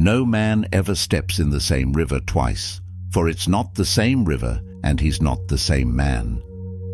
No man ever steps in the same river twice, for it's not the same river and he's not the same man.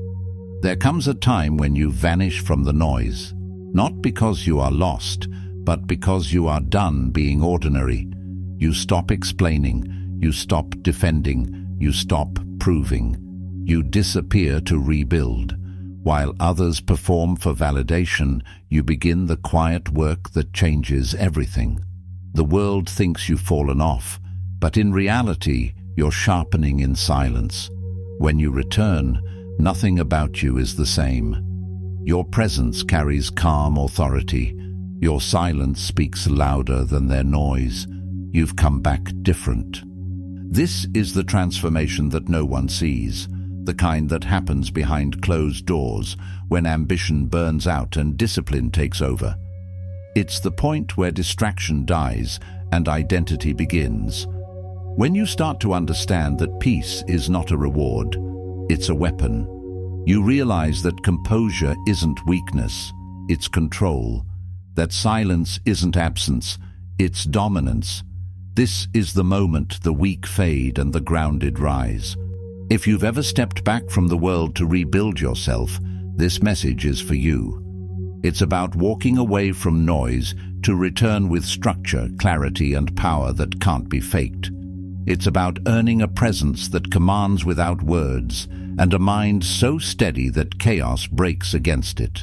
There comes a time when you vanish from the noise, not because you are lost, but because you are done being ordinary. You stop explaining, you stop defending, you stop proving. You disappear to rebuild. While others perform for validation, you begin the quiet work that changes everything. The world thinks you've fallen off, but in reality, you're sharpening in silence. When you return, nothing about you is the same. Your presence carries calm authority. Your silence speaks louder than their noise. You've come back different. This is the transformation that no one sees, the kind that happens behind closed doors when ambition burns out and discipline takes over. It's the point where distraction dies and identity begins. When you start to understand that peace is not a reward, it's a weapon. You realize that composure isn't weakness, it's control. That silence isn't absence, it's dominance. This is the moment the weak fade and the grounded rise. If you've ever stepped back from the world to rebuild yourself, this message is for you. It's about walking away from noise to return with structure, clarity, and power that can't be faked. It's about earning a presence that commands without words and a mind so steady that chaos breaks against it.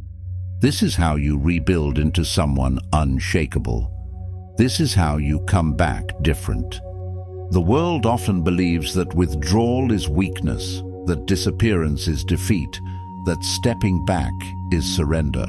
This is how you rebuild into someone unshakable. This is how you come back different. The world often believes that withdrawal is weakness, that disappearance is defeat, that stepping back is surrender.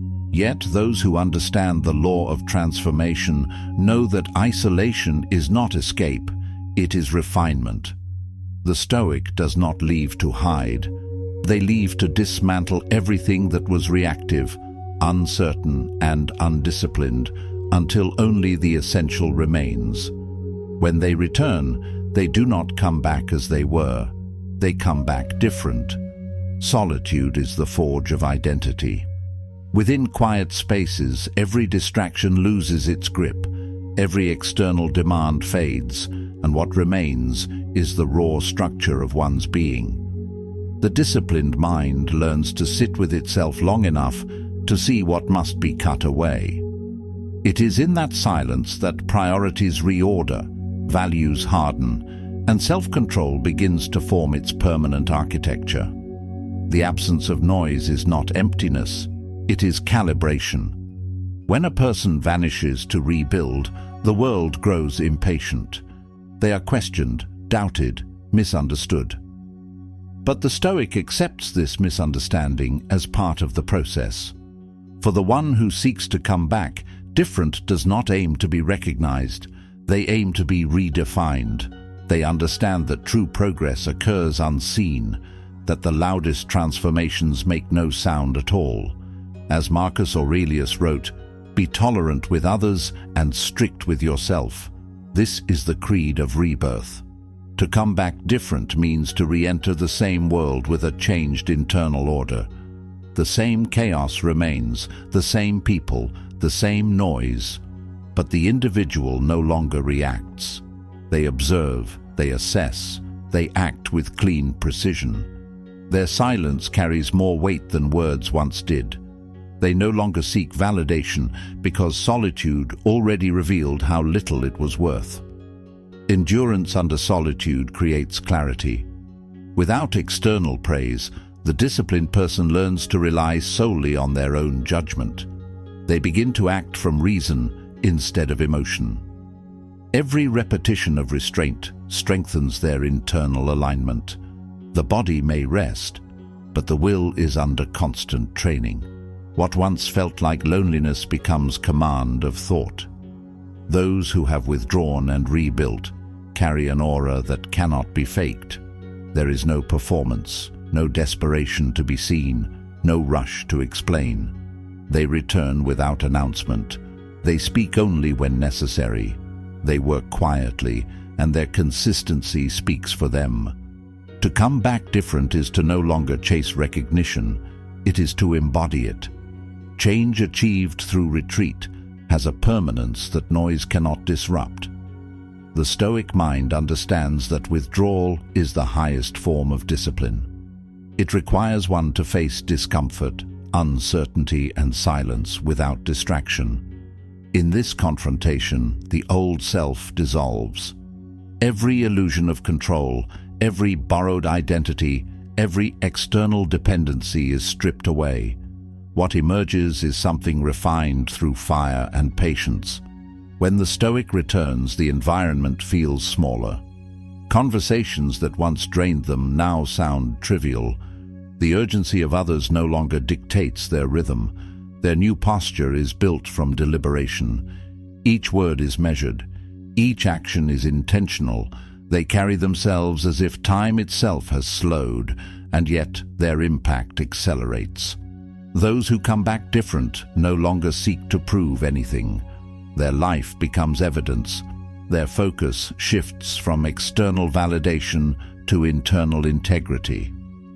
Yet those who understand the law of transformation know that isolation is not escape, it is refinement. The Stoic does not leave to hide. They leave to dismantle everything that was reactive, uncertain, and undisciplined, until only the essential remains. When they return, they do not come back as they were. They come back different. Solitude is the forge of identity. Within quiet spaces, every distraction loses its grip, every external demand fades, and what remains is the raw structure of one's being. The disciplined mind learns to sit with itself long enough to see what must be cut away. It is in that silence that priorities reorder, values harden, and self-control begins to form its permanent architecture. The absence of noise is not emptiness, it is calibration. When a person vanishes to rebuild, the world grows impatient. They are questioned, doubted, misunderstood. But the Stoic accepts this misunderstanding as part of the process. For the one who seeks to come back, different does not aim to be recognized. They aim to be redefined. They understand that true progress occurs unseen, that the loudest transformations make no sound at all. As Marcus Aurelius wrote, "Be tolerant with others and strict with yourself." This is the creed of rebirth. To come back different means to re-enter the same world with a changed internal order. The same chaos remains, the same people, the same noise, but the individual no longer reacts. They observe, they assess, they act with clean precision. Their silence carries more weight than words once did. They no longer seek validation because solitude already revealed how little it was worth. Endurance under solitude creates clarity. Without external praise, the disciplined person learns to rely solely on their own judgment. They begin to act from reason instead of emotion. Every repetition of restraint strengthens their internal alignment. The body may rest, but the will is under constant training. What once felt like loneliness becomes command of thought. Those who have withdrawn and rebuilt carry an aura that cannot be faked. There is no performance, no desperation to be seen, no rush to explain. They return without announcement. They speak only when necessary. They work quietly, and their consistency speaks for them. To come back different is to no longer chase recognition. It is to embody it. Change achieved through retreat, has a permanence that noise cannot disrupt. The Stoic mind understands that withdrawal is the highest form of discipline. It requires one to face discomfort, uncertainty, and silence without distraction. In this confrontation, the old self dissolves. Every illusion of control, every borrowed identity, every external dependency is stripped away. What emerges is something refined through fire and patience. When the Stoic returns, the environment feels smaller. Conversations that once drained them now sound trivial. The urgency of others no longer dictates their rhythm. Their new posture is built from deliberation. Each word is measured. Each action is intentional. They carry themselves as if time itself has slowed, and yet their impact accelerates. Those who come back different no longer seek to prove anything. Their life becomes evidence. Their focus shifts from external validation to internal integrity.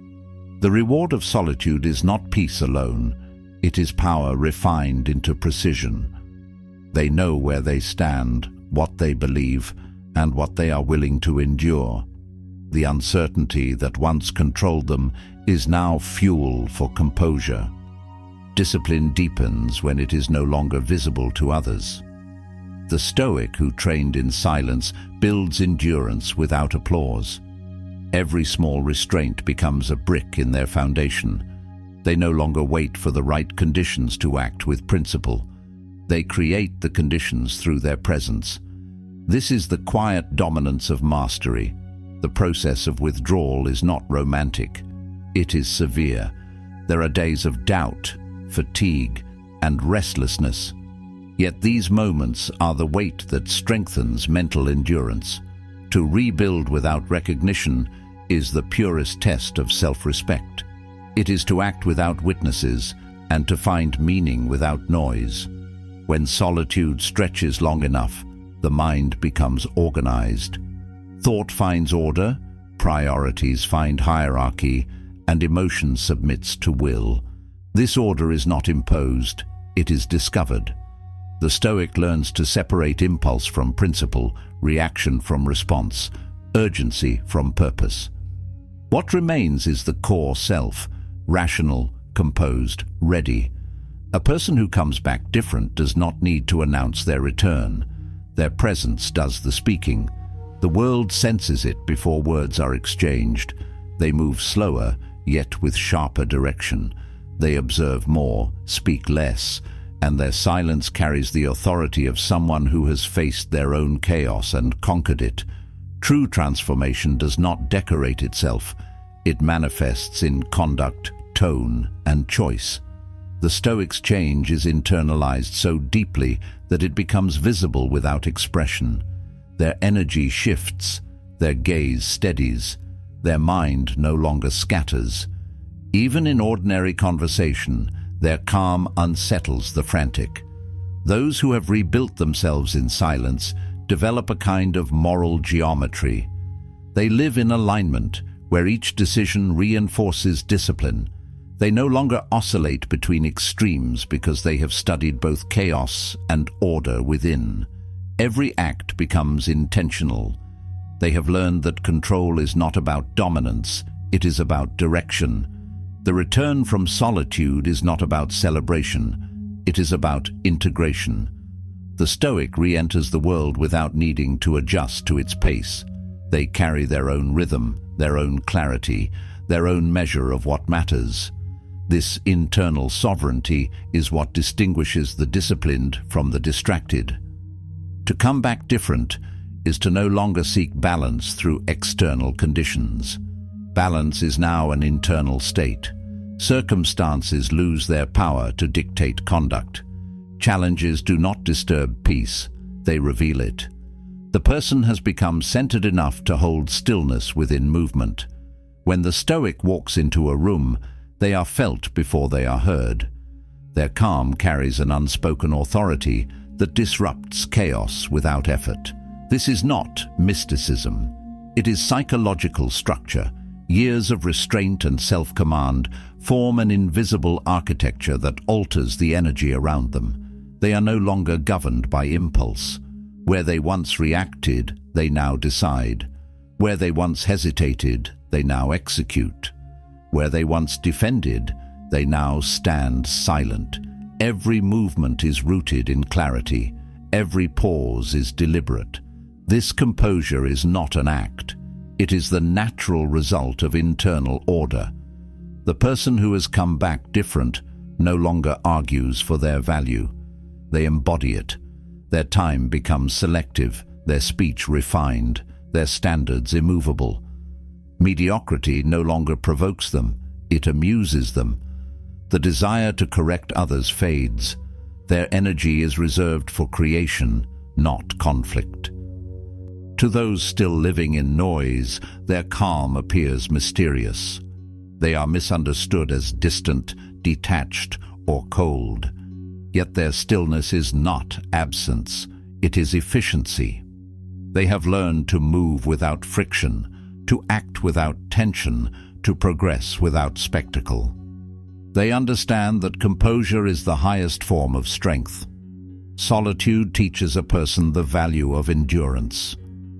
The reward of solitude is not peace alone. It is power refined into precision. They know where they stand, what they believe, and what they are willing to endure. The uncertainty that once controlled them is now fuel for composure. Discipline deepens when it is no longer visible to others. The Stoic who trained in silence builds endurance without applause. Every small restraint becomes a brick in their foundation. They no longer wait for the right conditions to act with principle. They create the conditions through their presence. This is the quiet dominance of mastery. The process of withdrawal is not romantic. It is severe. There are days of doubt, fatigue, and restlessness. Yet these moments are the weight that strengthens mental endurance. To rebuild without recognition is the purest test of self-respect. It is to act without witnesses and to find meaning without noise. When solitude stretches long enough, the mind becomes organized. Thought finds order, priorities find hierarchy, and emotion submits to will. This order is not imposed, it is discovered. The Stoic learns to separate impulse from principle, reaction from response, urgency from purpose. What remains is the core self, rational, composed, ready. A person who comes back different does not need to announce their return. Their presence does the speaking. The world senses it before words are exchanged. They move slower, yet with sharper direction. They observe more, speak less, and their silence carries the authority of someone who has faced their own chaos and conquered it. True transformation does not decorate itself. It manifests in conduct, tone, and choice. The Stoics' change is internalized so deeply that it becomes visible without expression. Their energy shifts, their gaze steadies, their mind no longer scatters. Even in ordinary conversation, their calm unsettles the frantic. Those who have rebuilt themselves in silence develop a kind of moral geometry. They live in alignment, where each decision reinforces discipline. They no longer oscillate between extremes because they have studied both chaos and order within. Every act becomes intentional. They have learned that control is not about dominance, it is about direction. The return from solitude is not about celebration, it is about integration. The Stoic re-enters the world without needing to adjust to its pace. They carry their own rhythm, their own clarity, their own measure of what matters. This internal sovereignty is what distinguishes the disciplined from the distracted. To come back different is to no longer seek balance through external conditions. Balance is now an internal state. Circumstances lose their power to dictate conduct. Challenges do not disturb peace, they reveal it. The person has become centered enough to hold stillness within movement. When the Stoic walks into a room, they are felt before they are heard. Their calm carries an unspoken authority that disrupts chaos without effort. This is not mysticism. It is psychological structure. Years of restraint and self-command form an invisible architecture that alters the energy around them. They are no longer governed by impulse. Where they once reacted, they now decide. Where they once hesitated, they now execute. Where they once defended, they now stand silent. Every movement is rooted in clarity. Every pause is deliberate. This composure is not an act. It is the natural result of internal order. The person who has come back different no longer argues for their value. They embody it. Their time becomes selective, their speech refined, their standards immovable. Mediocrity no longer provokes them, it amuses them. The desire to correct others fades. Their energy is reserved for creation, not conflict. To those still living in noise, their calm appears mysterious. They are misunderstood as distant, detached, or cold. Yet their stillness is not absence, it is efficiency. They have learned to move without friction, to act without tension, to progress without spectacle. They understand that composure is the highest form of strength. Solitude teaches a person the value of endurance.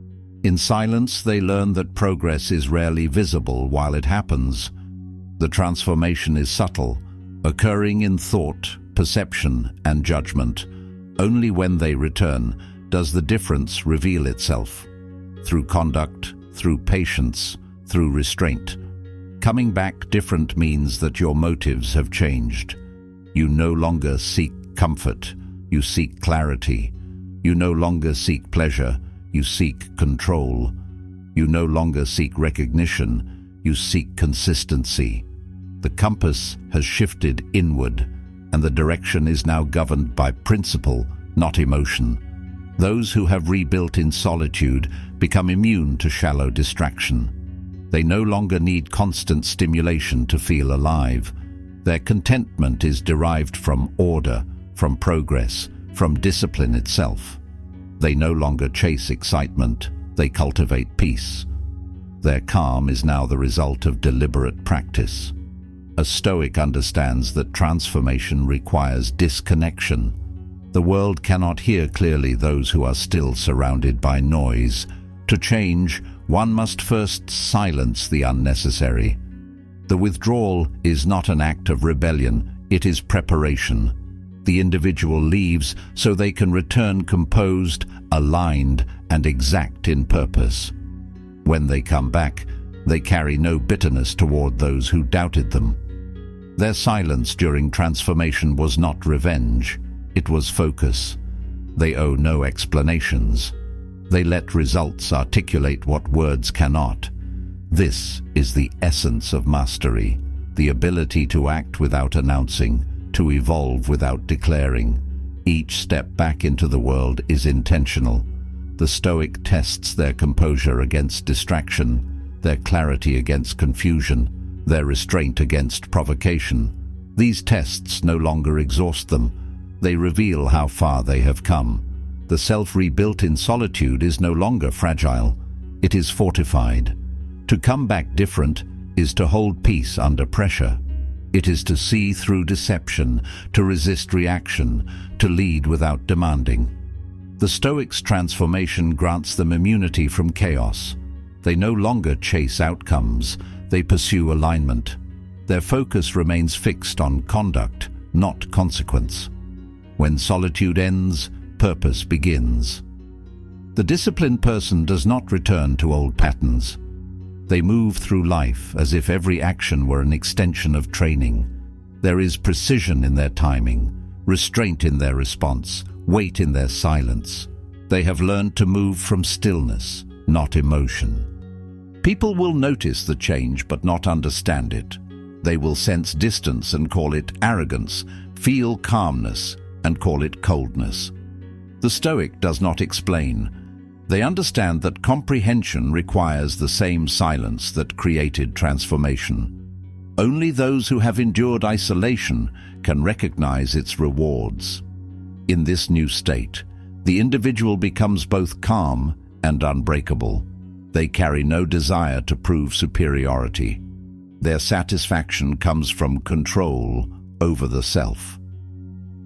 In silence, they learn that progress is rarely visible while it happens. The transformation is subtle, occurring in thought, perception, and judgment. Only when they return does the difference reveal itself. Through conduct, through patience, through restraint. Coming back different means that your motives have changed. You no longer seek comfort, you seek clarity. You no longer seek pleasure, you seek control. You no longer seek recognition, you seek consistency. The compass has shifted inward, and the direction is now governed by principle, not emotion. Those who have rebuilt in solitude become immune to shallow distraction. They no longer need constant stimulation to feel alive. Their contentment is derived from order, from progress, from discipline itself. They no longer chase excitement, they cultivate peace. Their calm is now the result of deliberate practice. A Stoic understands that transformation requires disconnection. The world cannot hear clearly those who are still surrounded by noise. To change, one must first silence the unnecessary. The withdrawal is not an act of rebellion, it is preparation. The individual leaves so they can return composed, aligned, and exact in purpose. When they come back, they carry no bitterness toward those who doubted them. Their silence during transformation was not revenge, it was focus. They owe no explanations. They let results articulate what words cannot. This is the essence of mastery, the ability to act without announcing, to evolve without declaring. Each step back into the world is intentional. The Stoic tests their composure against distraction, their clarity against confusion, their restraint against provocation. These tests no longer exhaust them. They reveal how far they have come. The self rebuilt in solitude is no longer fragile. It is fortified. To come back different is to hold peace under pressure. It is to see through deception, to resist reaction, to lead without demanding. The Stoics' transformation grants them immunity from chaos. They no longer chase outcomes, they pursue alignment. Their focus remains fixed on conduct, not consequence. When solitude ends, purpose begins. The disciplined person does not return to old patterns. They move through life as if every action were an extension of training. There is precision in their timing, restraint in their response, weight in their silence. They have learned to move from stillness, not emotion. People will notice the change but not understand it. They will sense distance and call it arrogance, feel calmness and call it coldness. The Stoic does not explain. They understand that comprehension requires the same silence that created transformation. Only those who have endured isolation can recognize its rewards. In this new state, the individual becomes both calm and unbreakable. They carry no desire to prove superiority. Their satisfaction comes from control over the self. The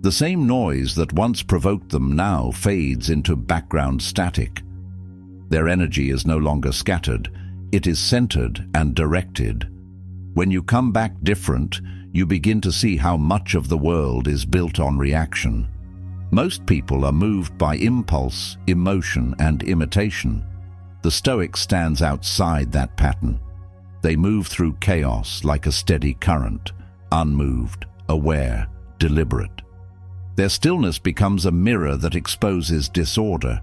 The same noise that once provoked them now fades into background static. Their energy is no longer scattered, it is centered and directed. When you come back different, you begin to see how much of the world is built on reaction. Most people are moved by impulse, emotion, and imitation. The Stoic stands outside that pattern. They move through chaos like a steady current, unmoved, aware, deliberate. Their stillness becomes a mirror that exposes disorder.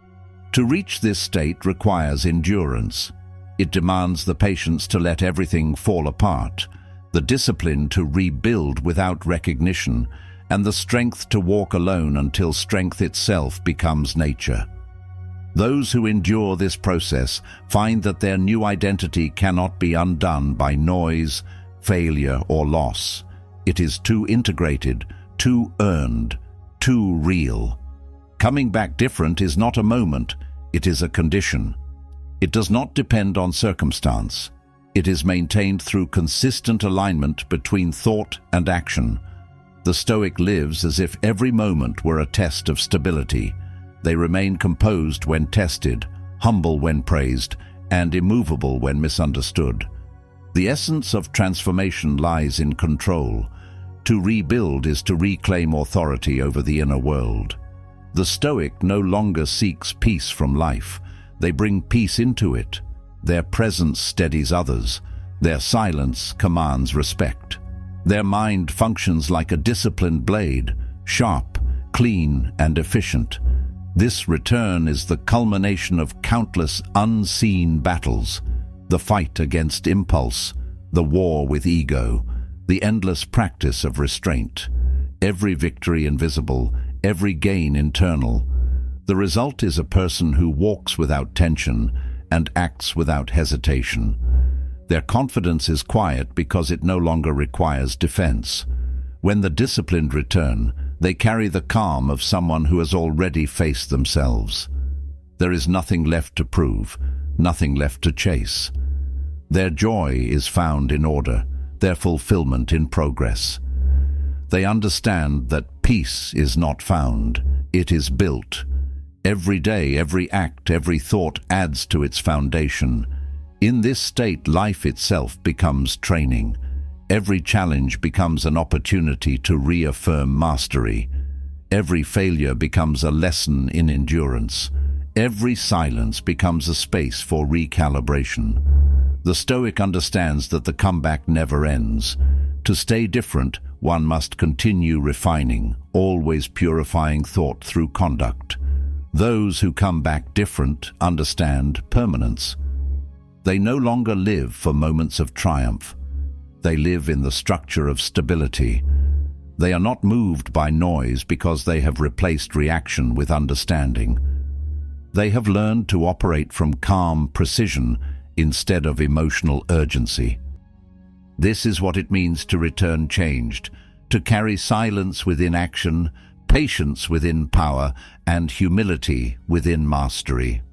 To reach this state requires endurance. It demands the patience to let everything fall apart, the discipline to rebuild without recognition, and the strength to walk alone until strength itself becomes nature. Those who endure this process find that their new identity cannot be undone by noise, failure, or loss. It is too integrated, too earned, too real. Coming back different is not a moment, it is a condition. It does not depend on circumstance. It is maintained through consistent alignment between thought and action. The Stoic lives as if every moment were a test of stability. They remain composed when tested, humble when praised, and immovable when misunderstood. The essence of transformation lies in control. To rebuild is to reclaim authority over the inner world. The Stoic no longer seeks peace from life. They bring peace into it. Their presence steadies others. Their silence commands respect. Their mind functions like a disciplined blade, sharp, clean, and efficient. This return is the culmination of countless unseen battles, the fight against impulse, the war with ego, the endless practice of restraint. Every victory invisible, every gain internal. The result is a person who walks without tension and acts without hesitation. Their confidence is quiet because it no longer requires defense. When the disciplined return, they carry the calm of someone who has already faced themselves. There is nothing left to prove, nothing left to chase. Their joy is found in order, their fulfillment in progress. They understand that peace is not found, it is built. Every day, every act, every thought adds to its foundation. In this state, life itself becomes training. Every challenge becomes an opportunity to reaffirm mastery. Every failure becomes a lesson in endurance. Every silence becomes a space for recalibration. The Stoic understands that the comeback never ends. To stay different, one must continue refining, always purifying thought through conduct. Those who come back different understand permanence. They no longer live for moments of triumph. They live in the structure of stability. They are not moved by noise because they have replaced reaction with understanding. They have learned to operate from calm precision instead of emotional urgency. This is what it means to return changed, to carry silence within action, patience within power, and humility within mastery.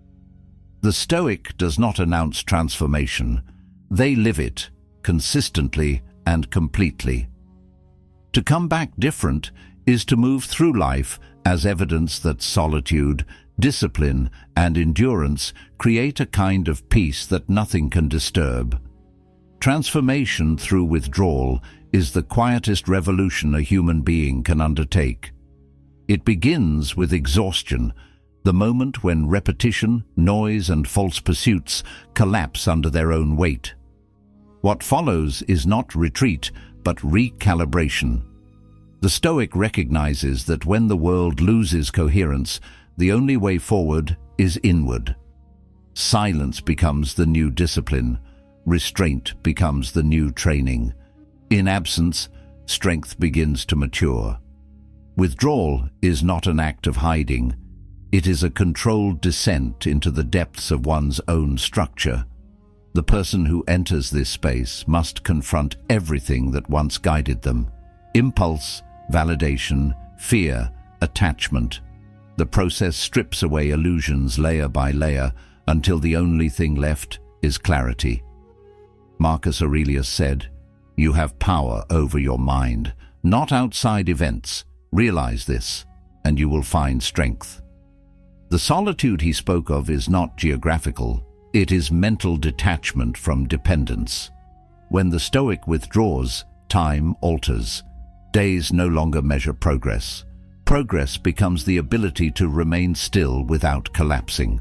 The Stoic does not announce transformation. They live it, consistently and completely. To come back different is to move through life as evidence that solitude, discipline, and endurance create a kind of peace that nothing can disturb. Transformation through withdrawal is the quietest revolution a human being can undertake. It begins with exhaustion, the moment when repetition, noise, and false pursuits collapse under their own weight. What follows is not retreat, but recalibration. The Stoic recognizes that when the world loses coherence, the only way forward is inward. Silence becomes the new discipline. Restraint becomes the new training. In absence, strength begins to mature. Withdrawal is not an act of hiding. It is a controlled descent into the depths of one's own structure. The person who enters this space must confront everything that once guided them. Impulse, validation, fear, attachment. The process strips away illusions layer by layer until the only thing left is clarity. Marcus Aurelius said, "You have power over your mind, not outside events, Realize this, and you will find strength. The solitude he spoke of is not geographical, it is mental detachment from dependence. When the Stoic withdraws, time alters. Days no longer measure progress. Progress becomes the ability to remain still without collapsing.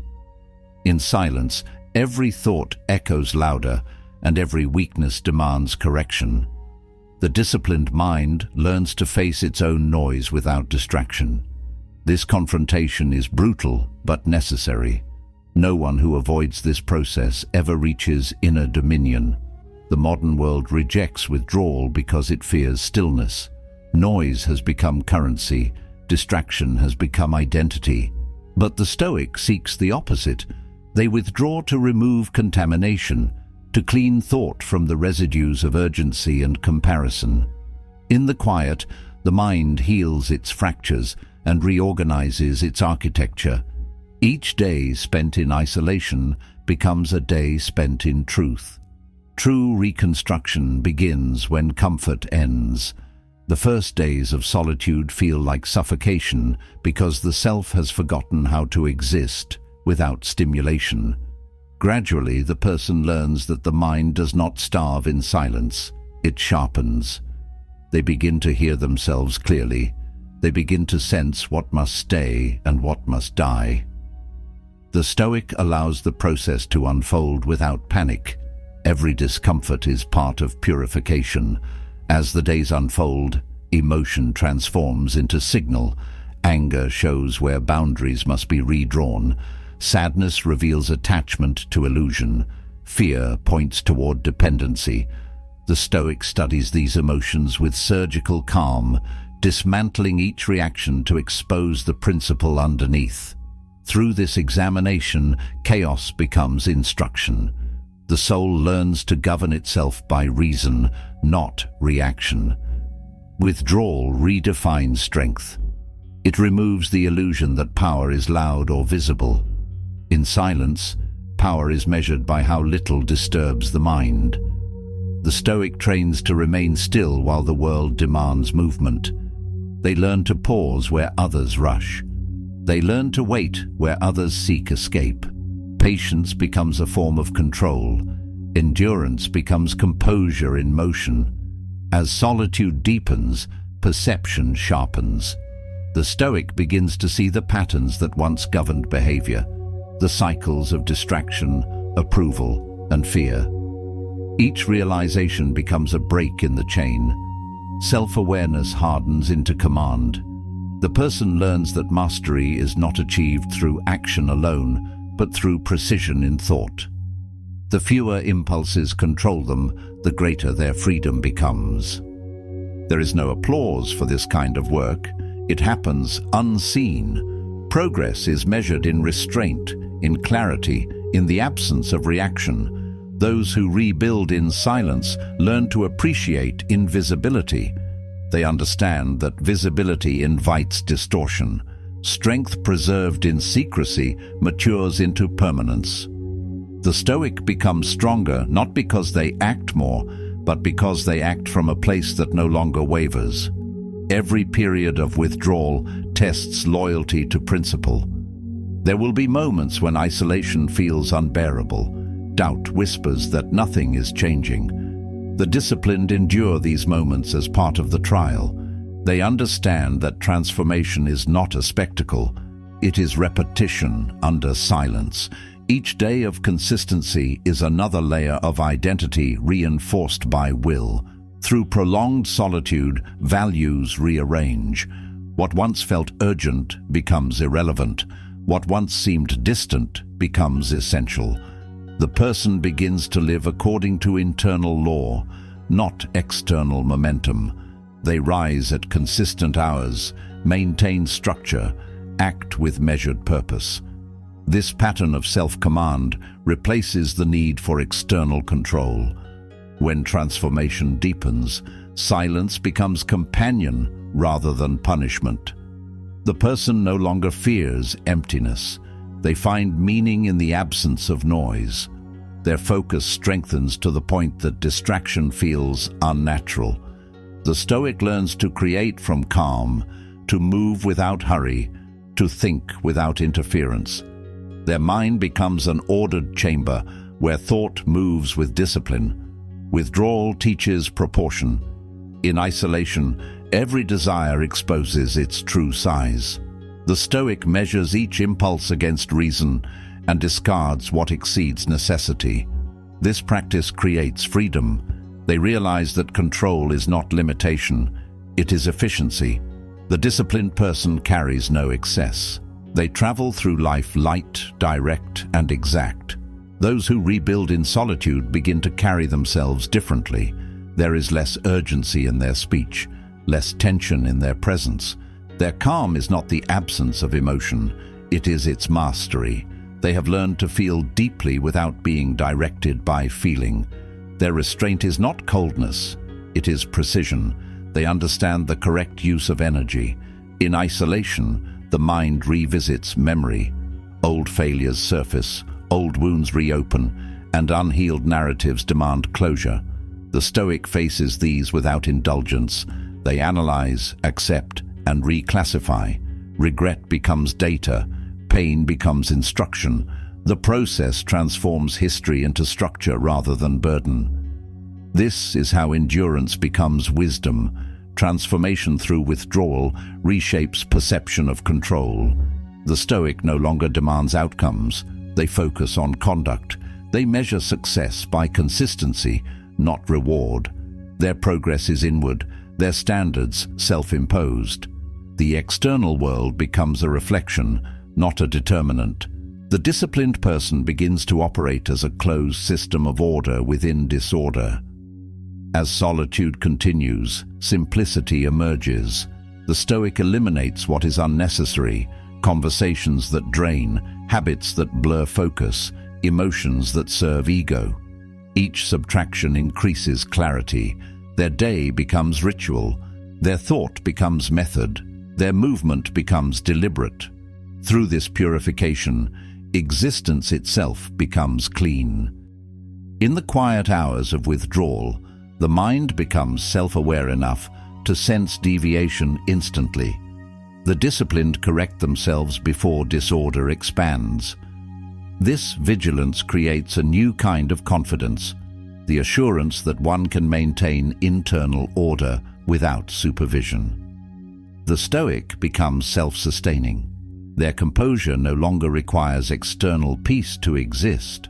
In silence, every thought echoes louder, and every weakness demands correction. The disciplined mind learns to face its own noise without distraction. This confrontation is brutal but necessary. No one who avoids this process ever reaches inner dominion. The modern world rejects withdrawal because it fears stillness. Noise has become currency, distraction has become identity. But the Stoic seeks the opposite. They withdraw to remove contamination, to clean thought from the residues of urgency and comparison. In the quiet, the mind heals its fractures and reorganizes its architecture. Each day spent in isolation becomes a day spent in truth. True reconstruction begins when comfort ends. The first days of solitude feel like suffocation because the self has forgotten how to exist without stimulation. Gradually, the person learns that the mind does not starve in silence, it sharpens. They begin to hear themselves clearly. They begin to sense what must stay and what must die. The Stoic allows the process to unfold without panic. Every discomfort is part of purification. As the days unfold, emotion transforms into signal. Anger shows where boundaries must be redrawn. Sadness reveals attachment to illusion. Fear points toward dependency. The Stoic studies these emotions with surgical calm, dismantling each reaction to expose the principle underneath. Through this examination, chaos becomes instruction. The soul learns to govern itself by reason, not reaction. Withdrawal redefines strength. It removes the illusion that power is loud or visible. In silence, power is measured by how little disturbs the mind. The Stoic trains to remain still while the world demands movement. They learn to pause where others rush. They learn to wait where others seek escape. Patience becomes a form of control. Endurance becomes composure in motion. As solitude deepens, perception sharpens. The Stoic begins to see the patterns that once governed behavior, the cycles of distraction, approval, and fear. Each realization becomes a break in the chain. Self-awareness hardens into command. The person learns that mastery is not achieved through action alone, but through precision in thought. The fewer impulses control them, the greater their freedom becomes. There is no applause for this kind of work. It happens unseen. Progress is measured in restraint, in clarity, in the absence of reaction. Those who rebuild in silence learn to appreciate invisibility. They understand that visibility invites distortion. Strength preserved in secrecy matures into permanence. The Stoic become stronger not because they act more, but because they act from a place that no longer wavers. Every period of withdrawal tests loyalty to principle. There will be moments when isolation feels unbearable. Doubt whispers that nothing is changing. The disciplined endure these moments as part of the trial. They understand that transformation is not a spectacle. It is repetition under silence. Each day of consistency is another layer of identity reinforced by will. Through prolonged solitude, values rearrange. What once felt urgent becomes irrelevant. What once seemed distant becomes essential. The person begins to live according to internal law, not external momentum. They rise at consistent hours, maintain structure, act with measured purpose. This pattern of self-command replaces the need for external control. When transformation deepens, silence becomes companion rather than punishment. The person no longer fears emptiness. They find meaning in the absence of noise. Their focus strengthens to the point that distraction feels unnatural. The Stoic learns to create from calm, to move without hurry, to think without interference. Their mind becomes an ordered chamber where thought moves with discipline. Withdrawal teaches proportion. In isolation, every desire exposes its true size. The Stoic measures each impulse against reason and discards what exceeds necessity. This practice creates freedom. They realize that control is not limitation, it is efficiency. The disciplined person carries no excess. They travel through life light, direct, and exact. Those who rebuild in solitude begin to carry themselves differently. There is less urgency in their speech, less tension in their presence. Their calm is not the absence of emotion, it is its mastery. They have learned to feel deeply without being directed by feeling. Their restraint is not coldness, it is precision. They understand the correct use of energy. In isolation, the mind revisits memory. Old failures surface, old wounds reopen, and unhealed narratives demand closure. The Stoic faces these without indulgence. They analyze, accept, and reclassify. Regret becomes data. Pain becomes instruction. The process transforms history into structure rather than burden. This is how endurance becomes wisdom. Transformation through withdrawal reshapes perception of control. The Stoic no longer demands outcomes. They focus on conduct. They measure success by consistency, not reward. Their progress is inward, their standards self-imposed. The external world becomes a reflection, not a determinant. The disciplined person begins to operate as a closed system of order within disorder. As solitude continues, simplicity emerges. The Stoic eliminates what is unnecessary, conversations that drain, habits that blur focus, emotions that serve ego. Each subtraction increases clarity. Their day becomes ritual. Their thought becomes method. Their movement becomes deliberate. Through this purification, existence itself becomes clean. In the quiet hours of withdrawal, the mind becomes self-aware enough to sense deviation instantly. The disciplined correct themselves before disorder expands. This vigilance creates a new kind of confidence, the assurance that one can maintain internal order without supervision. The Stoic becomes self-sustaining. Their composure no longer requires external peace to exist.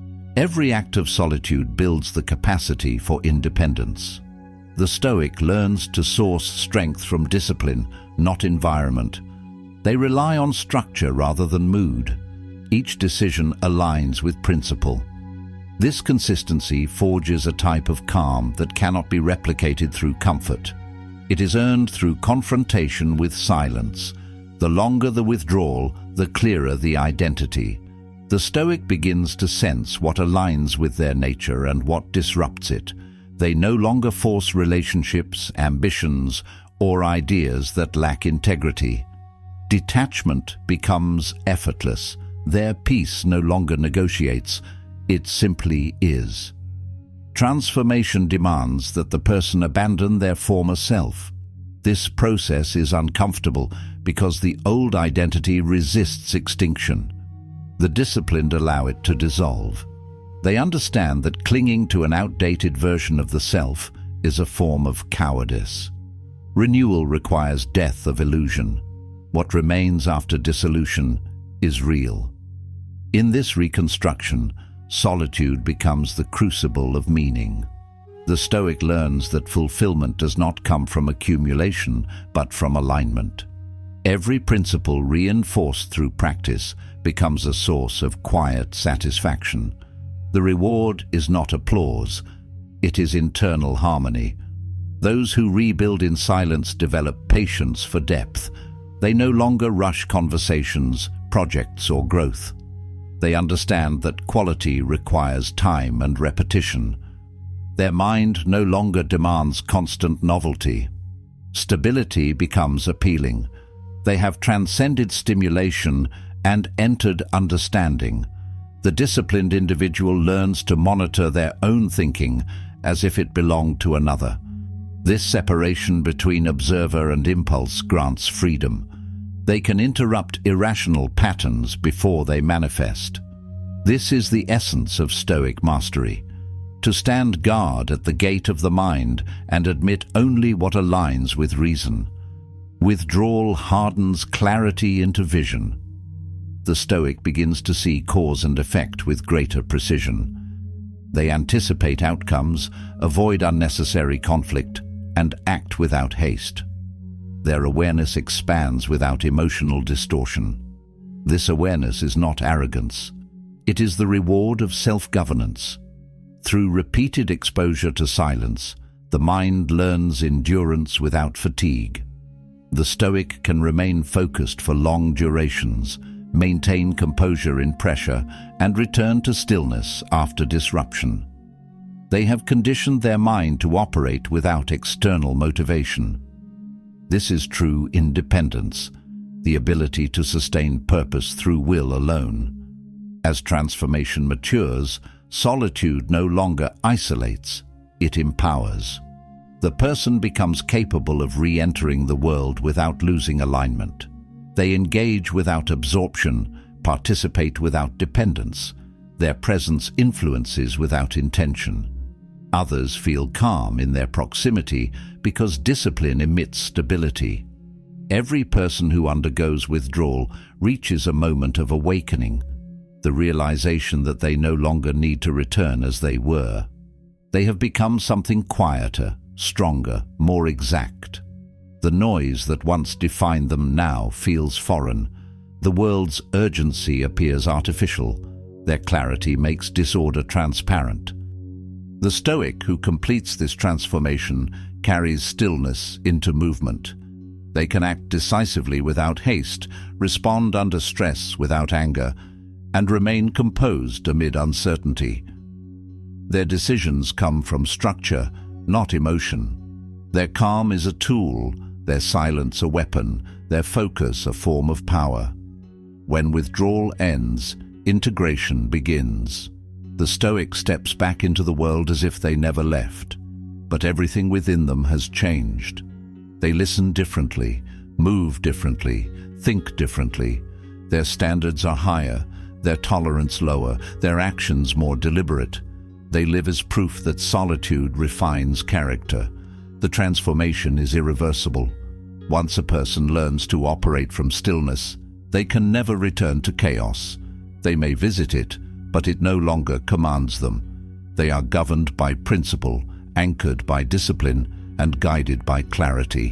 Every act of solitude builds the capacity for independence. The Stoic learns to source strength from discipline, not environment. They rely on structure rather than mood. Each decision aligns with principle. This consistency forges a type of calm that cannot be replicated through comfort. It is earned through confrontation with silence. The longer the withdrawal, the clearer the identity. The Stoic begins to sense what aligns with their nature and what disrupts it. They no longer force relationships, ambitions, or ideas that lack integrity. Detachment becomes effortless. Their peace no longer negotiates, it simply is. Transformation demands that the person abandon their former self. This process is uncomfortable because the old identity resists extinction. The disciplined allow it to dissolve. They understand that clinging to an outdated version of the self is a form of cowardice. Renewal requires death of illusion. What remains after dissolution is real. In this reconstruction, solitude becomes the crucible of meaning. The Stoic learns that fulfillment does not come from accumulation, but from alignment. Every principle reinforced through practice becomes a source of quiet satisfaction. The reward is not applause, it is internal harmony. Those who rebuild in silence develop patience for depth. They no longer rush conversations, projects, or growth. They understand that quality requires time and repetition. Their mind no longer demands constant novelty. Stability becomes appealing. They have transcended stimulation and entered understanding. The disciplined individual learns to monitor their own thinking as if it belonged to another. This separation between observer and impulse grants freedom. They can interrupt irrational patterns before they manifest. This is the essence of Stoic mastery: to stand guard at the gate of the mind and admit only what aligns with reason. Withdrawal hardens clarity into vision. The Stoic begins to see cause and effect with greater precision. They anticipate outcomes, avoid unnecessary conflict, and act without haste. Their awareness expands without emotional distortion. This awareness is not arrogance. It is the reward of self-governance. Through repeated exposure to silence, the mind learns endurance without fatigue. The Stoic can remain focused for long durations, maintain composure in pressure, and return to stillness after disruption. They have conditioned their mind to operate without external motivation. This is true independence, the ability to sustain purpose through will alone. As transformation matures, solitude no longer isolates, it empowers. The person becomes capable of re-entering the world without losing alignment. They engage without absorption, participate without dependence. Their presence influences without intention. Others feel calm in their proximity because discipline emits stability. Every person who undergoes withdrawal reaches a moment of awakening, the realization that they no longer need to return as they were. They have become something quieter, stronger, more exact. The noise that once defined them now feels foreign. The world's urgency appears artificial. Their clarity makes disorder transparent. The Stoic who completes this transformation carries stillness into movement. They can act decisively without haste, respond under stress without anger, and remain composed amid uncertainty. Their decisions come from structure, not emotion. Their calm is a tool, their silence a weapon, their focus a form of power. When withdrawal ends, integration begins. The Stoic steps back into the world as if they never left, but everything within them has changed. They listen differently, move differently, think differently. Their standards are higher, their tolerance lower, their actions more deliberate. They live as proof that solitude refines character. The transformation is irreversible. Once a person learns to operate from stillness, they can never return to chaos. They may visit it, but it no longer commands them. They are governed by principle, anchored by discipline, and guided by clarity.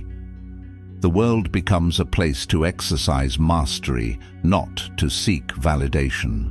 The world becomes a place to exercise mastery, not to seek validation.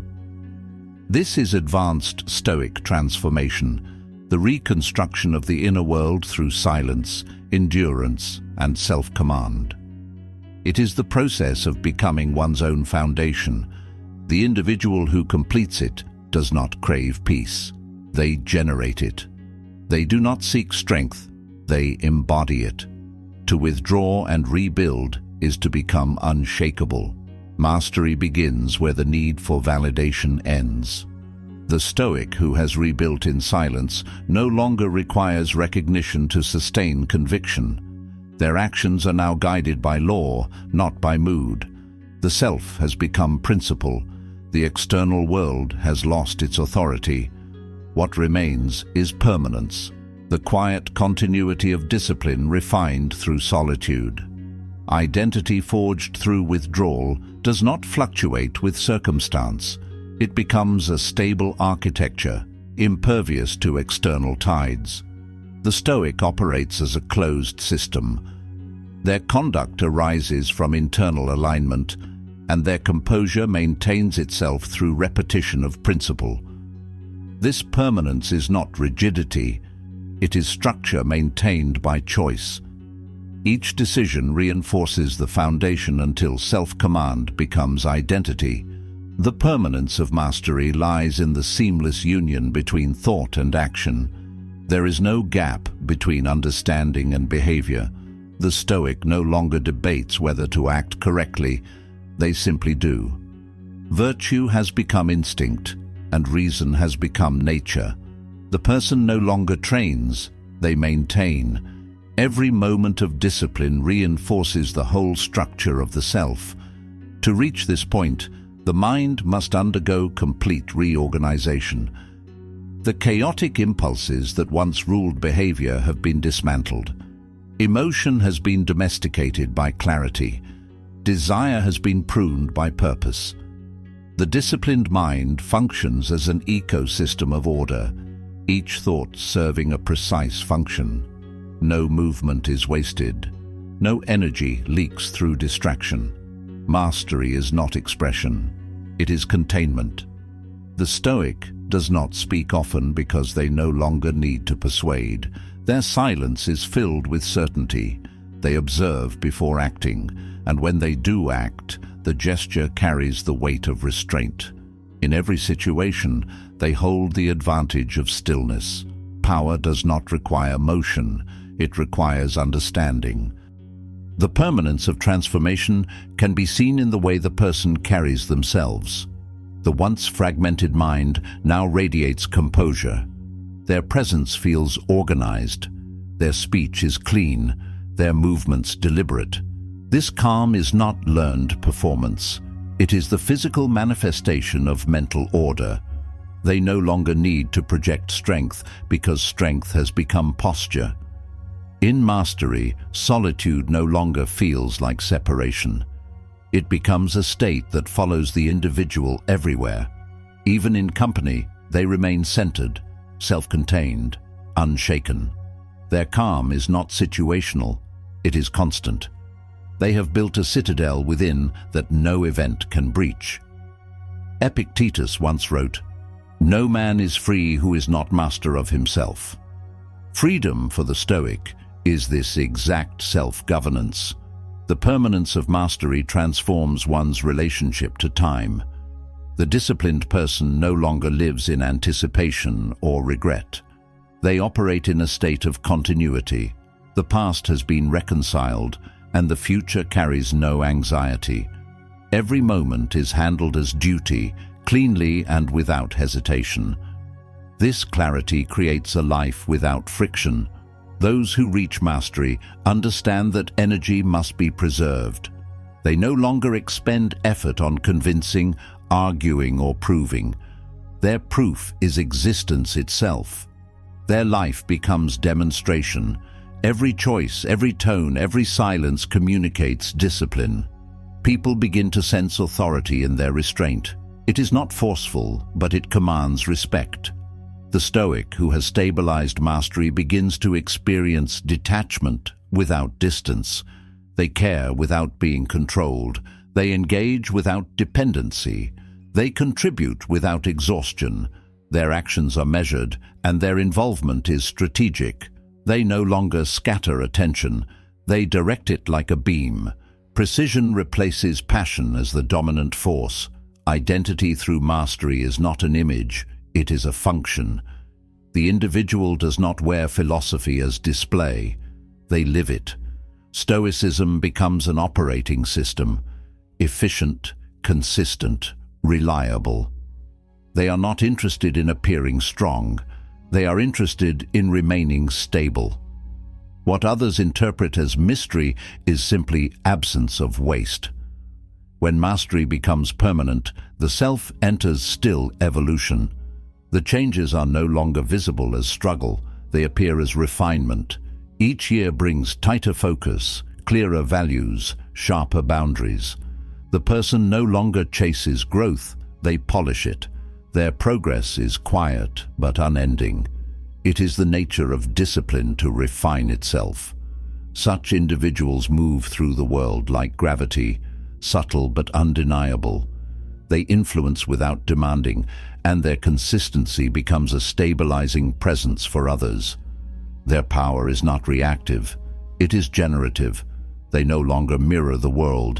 This is advanced Stoic transformation, the reconstruction of the inner world through silence, endurance, and self-command. It is the process of becoming one's own foundation. The individual who completes it does not crave peace. They generate it. They do not seek strength, they embody it. To withdraw and rebuild is to become unshakable. Mastery begins where the need for validation ends. The Stoic who has rebuilt in silence no longer requires recognition to sustain conviction. Their actions are now guided by law, not by mood. The self has become principle. The external world has lost its authority. What remains is permanence, the quiet continuity of discipline refined through solitude. Identity forged through withdrawal does not fluctuate with circumstance. It becomes a stable architecture, impervious to external tides. The Stoic operates as a closed system. Their conduct arises from internal alignment, and their composure maintains itself through repetition of principle. This permanence is not rigidity, it is structure maintained by choice. Each decision reinforces the foundation until self-command becomes identity. The permanence of mastery lies in the seamless union between thought and action. There is no gap between understanding and behavior. The Stoic no longer debates whether to act correctly, they simply do. Virtue has become instinct, and reason has become nature. The person no longer trains, they maintain. Every moment of discipline reinforces the whole structure of the self. To reach this point, the mind must undergo complete reorganization. The chaotic impulses that once ruled behavior have been dismantled. Emotion has been domesticated by clarity. Desire has been pruned by purpose. The disciplined mind functions as an ecosystem of order, each thought serving a precise function. No movement is wasted. No energy leaks through distraction. Mastery is not expression. It is containment. The Stoic does not speak often because they no longer need to persuade. Their silence is filled with certainty. They observe before acting, and when they do act, the gesture carries the weight of restraint. In every situation, they hold the advantage of stillness. Power does not require motion, it requires understanding. The permanence of transformation can be seen in the way the person carries themselves. The once fragmented mind now radiates composure. Their presence feels organized. Their speech is clean, their movements deliberate. This calm is not learned performance. It is the physical manifestation of mental order. They no longer need to project strength because strength has become posture. In mastery, solitude no longer feels like separation. It becomes a state that follows the individual everywhere. Even in company, they remain centered, self-contained, unshaken. Their calm is not situational, it is constant. They have built a citadel within that no event can breach. Epictetus once wrote, "No man is free who is not master of himself." Freedom for the Stoic is this exact self-governance. The permanence of mastery transforms one's relationship to time. The disciplined person no longer lives in anticipation or regret. They operate in a state of continuity. The past has been reconciled, and the future carries no anxiety. Every moment is handled as duty, cleanly and without hesitation. This clarity creates a life without friction. Those who reach mastery understand that energy must be preserved. They no longer expend effort on convincing, arguing, or proving. Their proof is existence itself. Their life becomes demonstration. Every choice, every tone, every silence communicates discipline. People begin to sense authority in their restraint. It is not forceful, but it commands respect. The Stoic who has stabilized mastery begins to experience detachment without distance. They care without being controlled. They engage without dependency. They contribute without exhaustion. Their actions are measured, and their involvement is strategic. They no longer scatter attention. They direct it like a beam. Precision replaces passion as the dominant force. Identity through mastery is not an image, it is a function. The individual does not wear philosophy as display. They live it. Stoicism becomes an operating system, efficient, consistent, reliable. They are not interested in appearing strong. They are interested in remaining stable. What others interpret as mystery is simply absence of waste. When mastery becomes permanent, the self enters still evolution. The changes are no longer visible as struggle, they appear as refinement. Each year brings tighter focus, clearer values, sharper boundaries. The person no longer chases growth, they polish it. Their progress is quiet but unending. It is the nature of discipline to refine itself. Such individuals move through the world like gravity, subtle but undeniable. They influence without demanding, and their consistency becomes a stabilizing presence for others. Their power is not reactive, it is generative. They no longer mirror the world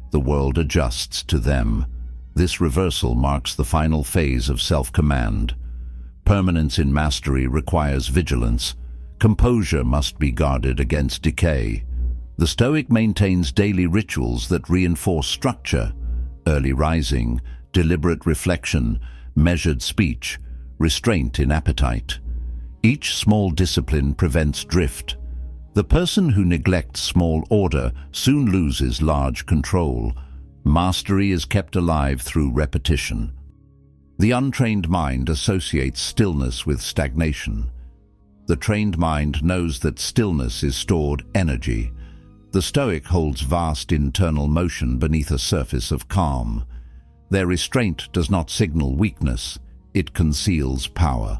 adjusts to them. This reversal marks the final phase of self-command. Permanence in mastery requires vigilance. Composure must be guarded against decay. The Stoic maintains daily rituals that reinforce structure: early rising, deliberate reflection, measured speech, restraint in appetite. Each small discipline prevents drift. The person who neglects small order soon loses large control. Mastery is kept alive through repetition. The untrained mind associates stillness with stagnation. The trained mind knows that stillness is stored energy. The Stoic holds vast internal motion beneath a surface of calm. Their restraint does not signal weakness, it conceals power.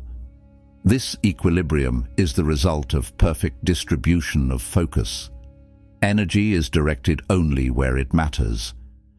This equilibrium is the result of perfect distribution of focus. Energy is directed only where it matters.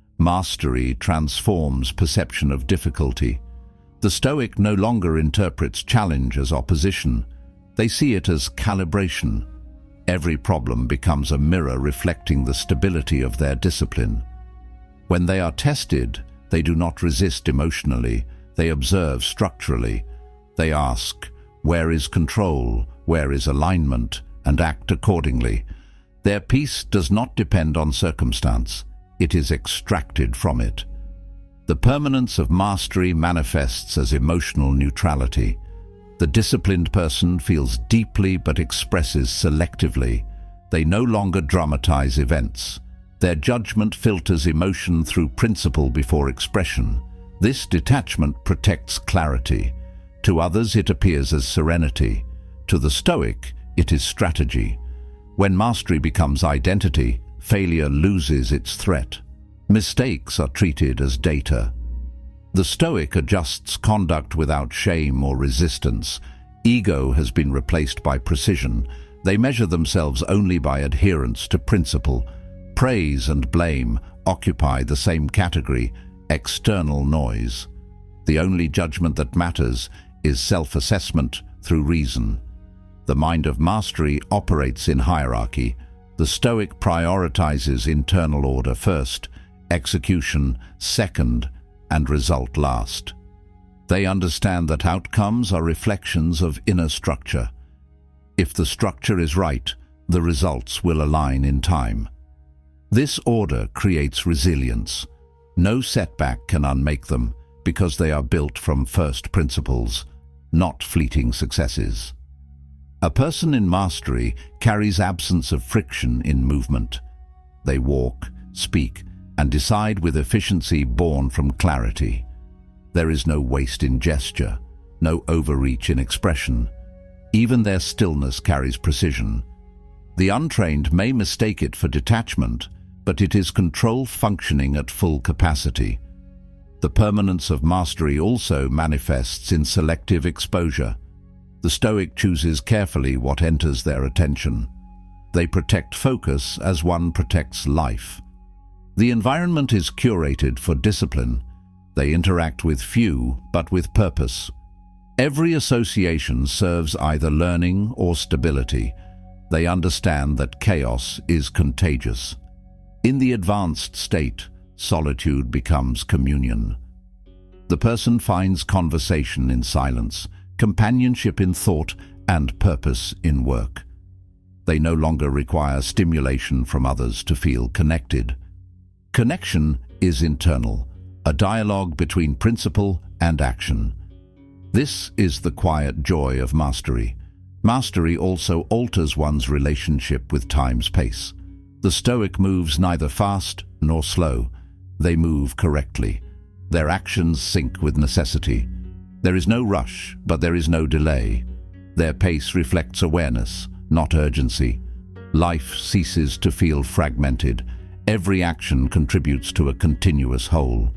Mastery transforms perception of difficulty. The Stoic no longer interprets challenge as opposition. They see it as calibration. Every problem becomes a mirror reflecting the stability of their discipline. When they are tested, they do not resist emotionally. They observe structurally. They ask, where is control, where is alignment, and act accordingly. Their peace does not depend on circumstance. It is extracted from it. The permanence of mastery manifests as emotional neutrality. The disciplined person feels deeply but expresses selectively. They no longer dramatize events. Their judgment filters emotion through principle before expression. This detachment protects clarity. To others it appears as serenity. To the Stoic, it is strategy. When mastery becomes identity, failure loses its threat. Mistakes are treated as data. The Stoic adjusts conduct without shame or resistance. Ego has been replaced by precision. They measure themselves only by adherence to principle. Praise and blame occupy the same category, external noise. The only judgment that matters is self-assessment through reason. The mind of mastery operates in hierarchy. The Stoic prioritizes internal order first, execution second, and result last. They understand that outcomes are reflections of inner structure. If the structure is right, the results will align in time. This order creates resilience. No setback can unmake them because they are built from first principles, not fleeting successes. A person in mastery carries absence of friction in movement. They walk, speak, and decide with efficiency born from clarity. There is no waste in gesture, no overreach in expression. Even their stillness carries precision. The untrained may mistake it for detachment, but it is control functioning at full capacity. The permanence of mastery also manifests in selective exposure. The Stoic chooses carefully what enters their attention. They protect focus as one protects life. The environment is curated for discipline. They interact with few, but with purpose. Every association serves either learning or stability. They understand that chaos is contagious. In the advanced state, solitude becomes communion. The person finds conversation in silence, companionship in thought, and purpose in work. They no longer require stimulation from others to feel connected. Connection is internal, a dialogue between principle and action. This is the quiet joy of mastery. Mastery also alters one's relationship with time's pace. The Stoic moves neither fast nor slow. They move correctly. Their actions sync with necessity. There is no rush, but there is no delay. Their pace reflects awareness, not urgency. Life ceases to feel fragmented. Every action contributes to a continuous whole.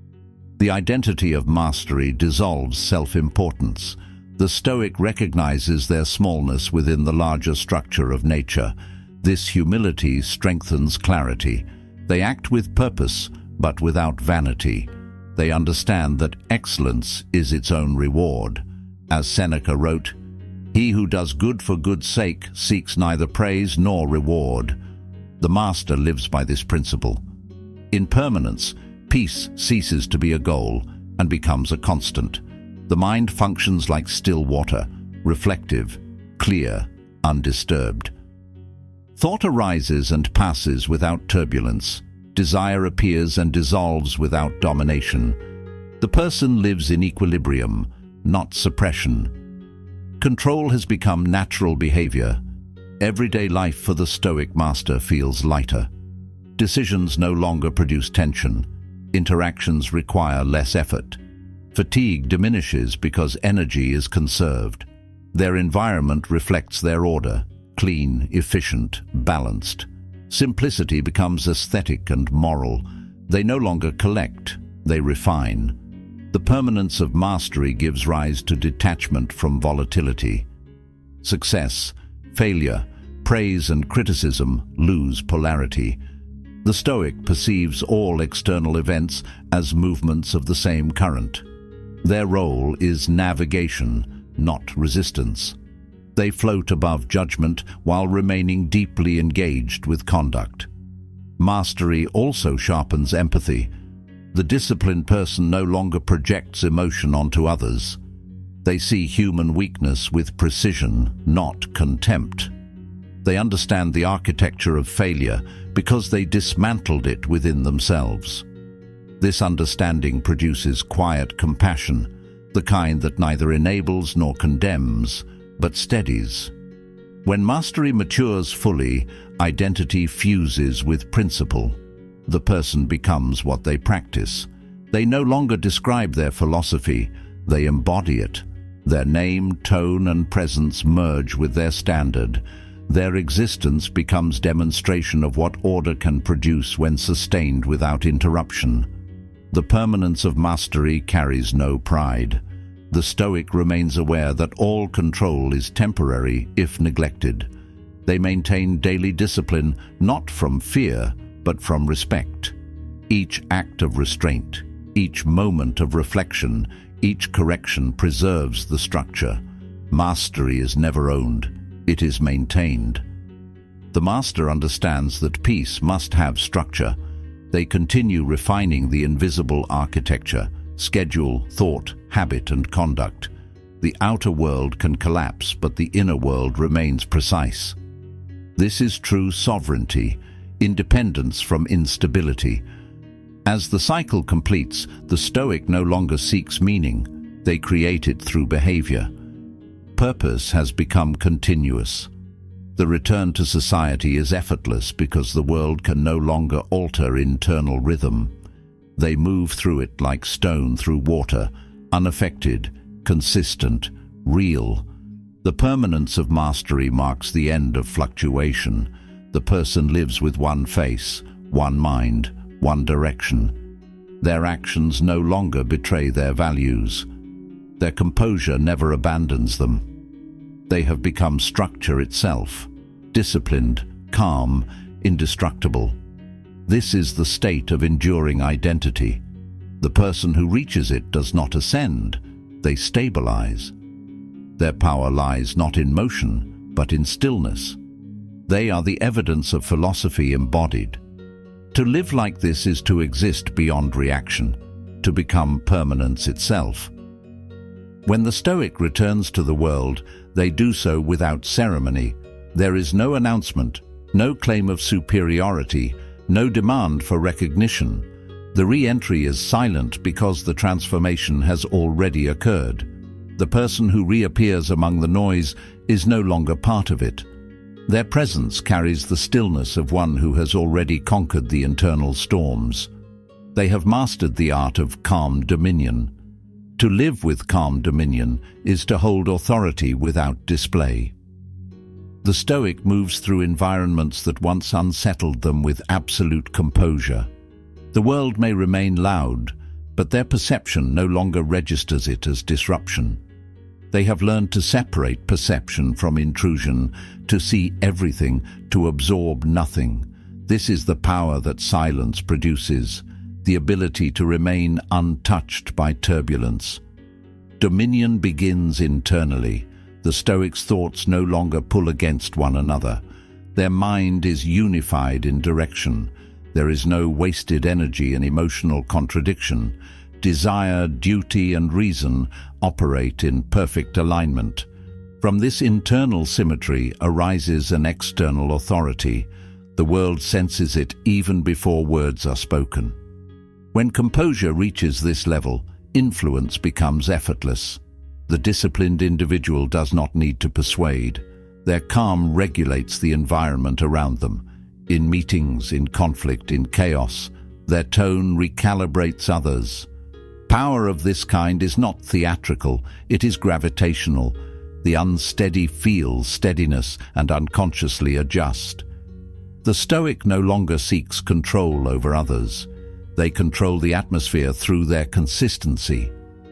The identity of mastery dissolves self-importance. The Stoic recognizes their smallness within the larger structure of nature. This humility strengthens clarity. They act with purpose, but without vanity. They understand that excellence is its own reward. As Seneca wrote, "He who does good for good's sake seeks neither praise nor reward." The master lives by this principle. In permanence, peace ceases to be a goal and becomes a constant. The mind functions like still water, reflective, clear, undisturbed. Thought arises and passes without turbulence. Desire appears and dissolves without domination. The person lives in equilibrium, not suppression. Control has become natural behavior. Everyday life for the Stoic master feels lighter. Decisions no longer produce tension. Interactions require less effort. Fatigue diminishes because energy is conserved. Their environment reflects their order, clean, efficient, balanced. Simplicity becomes aesthetic and moral. They no longer collect, they refine. The permanence of mastery gives rise to detachment from volatility. Success, failure, praise and criticism lose polarity. The Stoic perceives all external events as movements of the same current. Their role is navigation, not resistance. They float above judgment while remaining deeply engaged with conduct. Mastery also sharpens empathy. The disciplined person no longer projects emotion onto others. They see human weakness with precision, not contempt. They understand the architecture of failure because they dismantled it within themselves. This understanding produces quiet compassion, the kind that neither enables nor condemns, but steadies. When mastery matures fully, identity fuses with principle. The person becomes what they practice. They no longer describe their philosophy, they embody it. Their name, tone, and presence merge with their standard. Their existence becomes demonstration of what order can produce when sustained without interruption. The permanence of mastery carries no pride. The Stoic remains aware that all control is temporary if neglected. They maintain daily discipline not from fear, but from respect. Each act of restraint, each moment of reflection, each correction preserves the structure. Mastery is never owned. It is maintained. The master understands that peace must have structure. They continue refining the invisible architecture, schedule, thought, habit, and conduct. The outer world can collapse, but the inner world remains precise. This is true sovereignty, independence from instability. As the cycle completes, the Stoic no longer seeks meaning. They create it through behavior. Purpose has become continuous. The return to society is effortless because the world can no longer alter internal rhythm. They move through it like stone through water, unaffected, consistent, real. The permanence of mastery marks the end of fluctuation. The person lives with one face, one mind, one direction. Their actions no longer betray their values. Their composure never abandons them. They have become structure itself, disciplined, calm, indestructible. This is the state of enduring identity. The person who reaches it does not ascend, they stabilize. Their power lies not in motion, but in stillness. They are the evidence of philosophy embodied. To live like this is to exist beyond reaction, to become permanence itself. When the Stoic returns to the world, they do so without ceremony. There is no announcement, no claim of superiority, no demand for recognition. The re-entry is silent because the transformation has already occurred. The person who reappears among the noise is no longer part of it. Their presence carries the stillness of one who has already conquered the internal storms. They have mastered the art of calm dominion. To live with calm dominion is to hold authority without display. The Stoic moves through environments that once unsettled them with absolute composure. The world may remain loud, but their perception no longer registers it as disruption. They have learned to separate perception from intrusion, to see everything, to absorb nothing. This is the power that silence produces, the ability to remain untouched by turbulence. Dominion begins internally. The Stoics' thoughts no longer pull against one another. Their mind is unified in direction. There is no wasted energy and emotional contradiction. Desire, duty, and reason operate in perfect alignment. From this internal symmetry arises an external authority. The world senses it even before words are spoken. When composure reaches this level, influence becomes effortless. The disciplined individual does not need to persuade. Their calm regulates the environment around them. In meetings, in conflict, in chaos, their tone recalibrates others. Power of this kind is not theatrical, it is gravitational. The unsteady feels steadiness and unconsciously adjust. The Stoic no longer seeks control over others. They control the atmosphere through their consistency.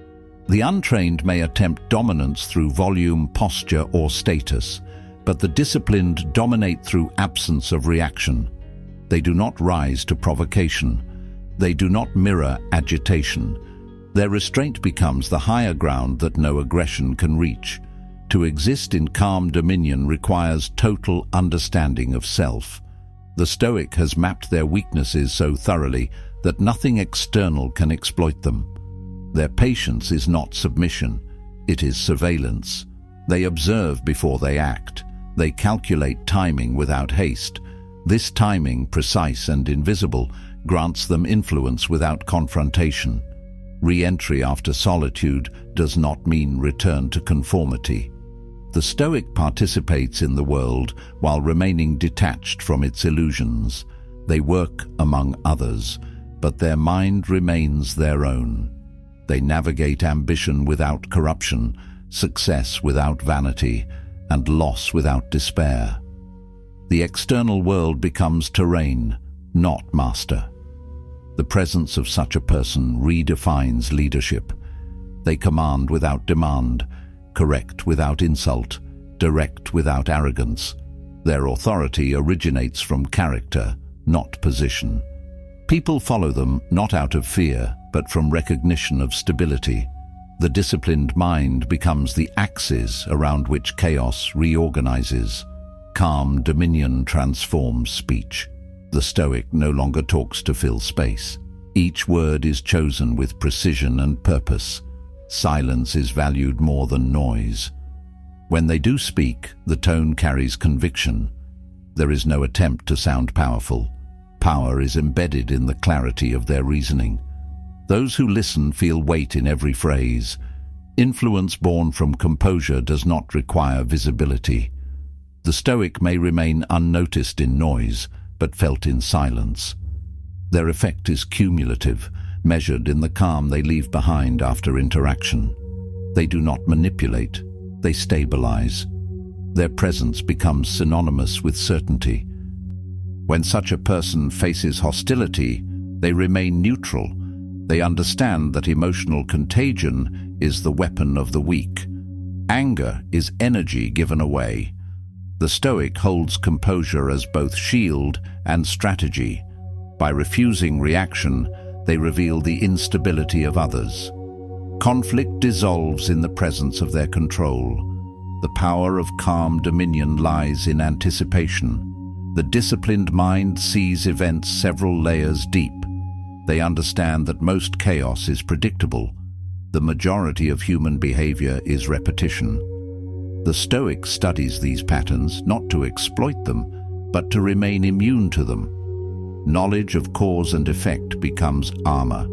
The untrained may attempt dominance through volume, posture, or status, but the disciplined dominate through absence of reaction. They do not rise to provocation. They do not mirror agitation. Their restraint becomes the higher ground that no aggression can reach. To exist in calm dominion requires total understanding of self. The Stoic has mapped their weaknesses so thoroughly that nothing external can exploit them. Their patience is not submission, it is surveillance. They observe before they act. They calculate timing without haste. This timing, precise and invisible, grants them influence without confrontation. Re-entry after solitude does not mean return to conformity. The Stoic participates in the world while remaining detached from its illusions. They work among others, but their mind remains their own. They navigate ambition without corruption, success without vanity, and loss without despair. The external world becomes terrain, not master. The presence of such a person redefines leadership. They command without demand, correct without insult, direct without arrogance. Their authority originates from character, not position. People follow them not out of fear, but from recognition of stability. The disciplined mind becomes the axis around which chaos reorganizes. Calm dominion transforms speech. The Stoic no longer talks to fill space. Each word is chosen with precision and purpose. Silence is valued more than noise. When they do speak, the tone carries conviction. There is no attempt to sound powerful. Power is embedded in the clarity of their reasoning. Those who listen feel weight in every phrase. Influence born from composure does not require visibility. The Stoic may remain unnoticed in noise, but felt in silence. Their effect is cumulative, measured in the calm they leave behind after interaction. They do not manipulate, they stabilize. Their presence becomes synonymous with certainty. When such a person faces hostility, they remain neutral. They understand that emotional contagion is the weapon of the weak. Anger is energy given away. The Stoic holds composure as both shield and strategy. By refusing reaction, they reveal the instability of others. Conflict dissolves in the presence of their control. The power of calm dominion lies in anticipation. The disciplined mind sees events several layers deep. They understand that most chaos is predictable. The majority of human behavior is repetition. The Stoic studies these patterns not to exploit them, but to remain immune to them. Knowledge of cause and effect becomes armor.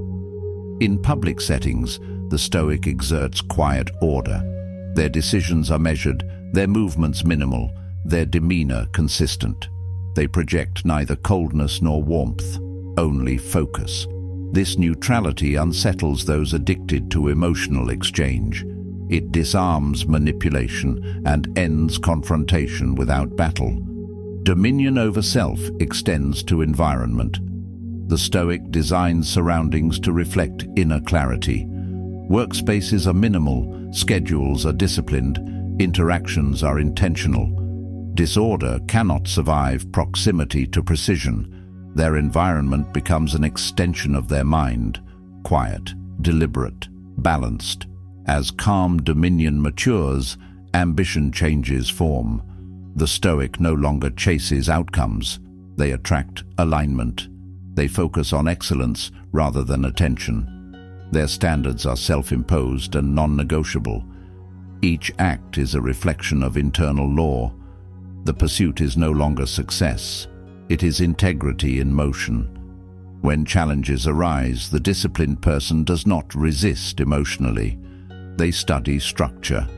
In public settings, the Stoic exerts quiet order. Their decisions are measured, their movements minimal, their demeanor consistent. They project neither coldness nor warmth, only focus. This neutrality unsettles those addicted to emotional exchange. It disarms manipulation and ends confrontation without battle. Dominion over self extends to environment. The Stoic designs surroundings to reflect inner clarity. Workspaces are minimal, schedules are disciplined, interactions are intentional. Disorder cannot survive proximity to precision. Their environment becomes an extension of their mind, quiet, deliberate, balanced. As calm dominion matures, ambition changes form. The Stoic no longer chases outcomes. They attract alignment. They focus on excellence rather than attention. Their standards are self-imposed and non-negotiable. Each act is a reflection of internal law. The pursuit is no longer success. It is integrity in motion. When challenges arise, the disciplined person does not resist emotionally. They study structure.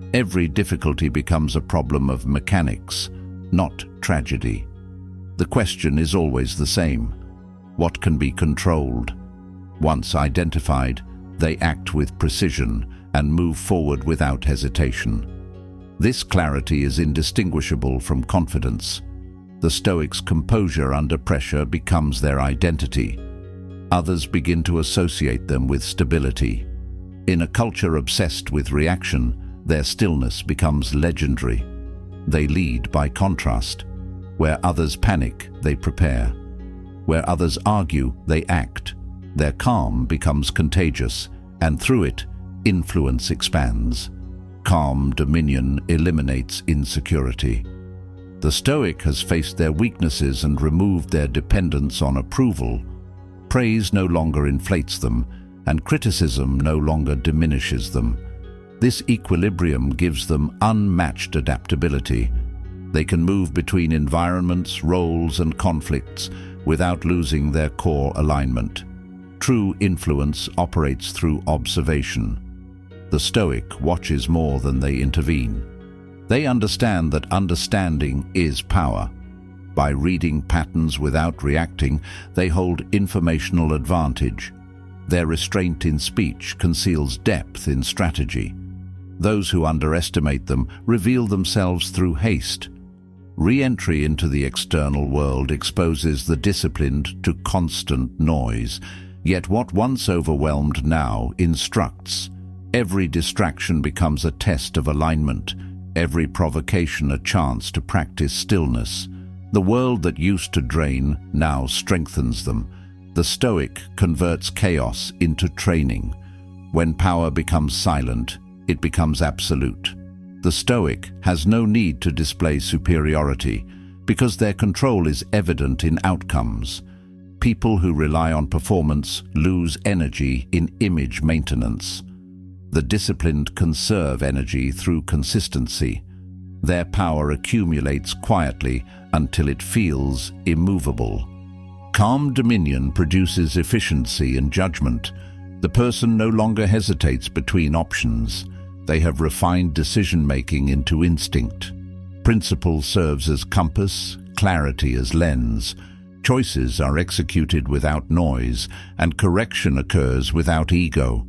Every difficulty becomes a problem of mechanics, not tragedy. The question is always the same: what can be controlled? Once identified, they act with precision and move forward without hesitation. This clarity is indistinguishable from confidence. The Stoics' composure under pressure becomes their identity. Others begin to associate them with stability. In a culture obsessed with reaction, their stillness becomes legendary. They lead by contrast. Where others panic, they prepare. Where others argue, they act. Their calm becomes contagious, and through it, influence expands. Calm dominion eliminates insecurity. The Stoic has faced their weaknesses and removed their dependence on approval. Praise no longer inflates them, and criticism no longer diminishes them. This equilibrium gives them unmatched adaptability. They can move between environments, roles, and conflicts without losing their core alignment. True influence operates through observation. The Stoic watches more than they intervene. They understand that understanding is power. By reading patterns without reacting, they hold informational advantage. Their restraint in speech conceals depth in strategy. Those who underestimate them reveal themselves through haste. Re-entry into the external world exposes the disciplined to constant noise, yet what once overwhelmed now instructs. Every distraction becomes a test of alignment, every provocation a chance to practice stillness. The world that used to drain now strengthens them. The Stoic converts chaos into training. When power becomes silent, it becomes absolute. The Stoic has no need to display superiority because their control is evident in outcomes. People who rely on performance lose energy in image maintenance. The disciplined conserve energy through consistency. Their power accumulates quietly until it feels immovable. Calm dominion produces efficiency and judgment. The person no longer hesitates between options. They have refined decision-making into instinct. Principle serves as compass, clarity as lens. Choices are executed without noise, and correction occurs without ego.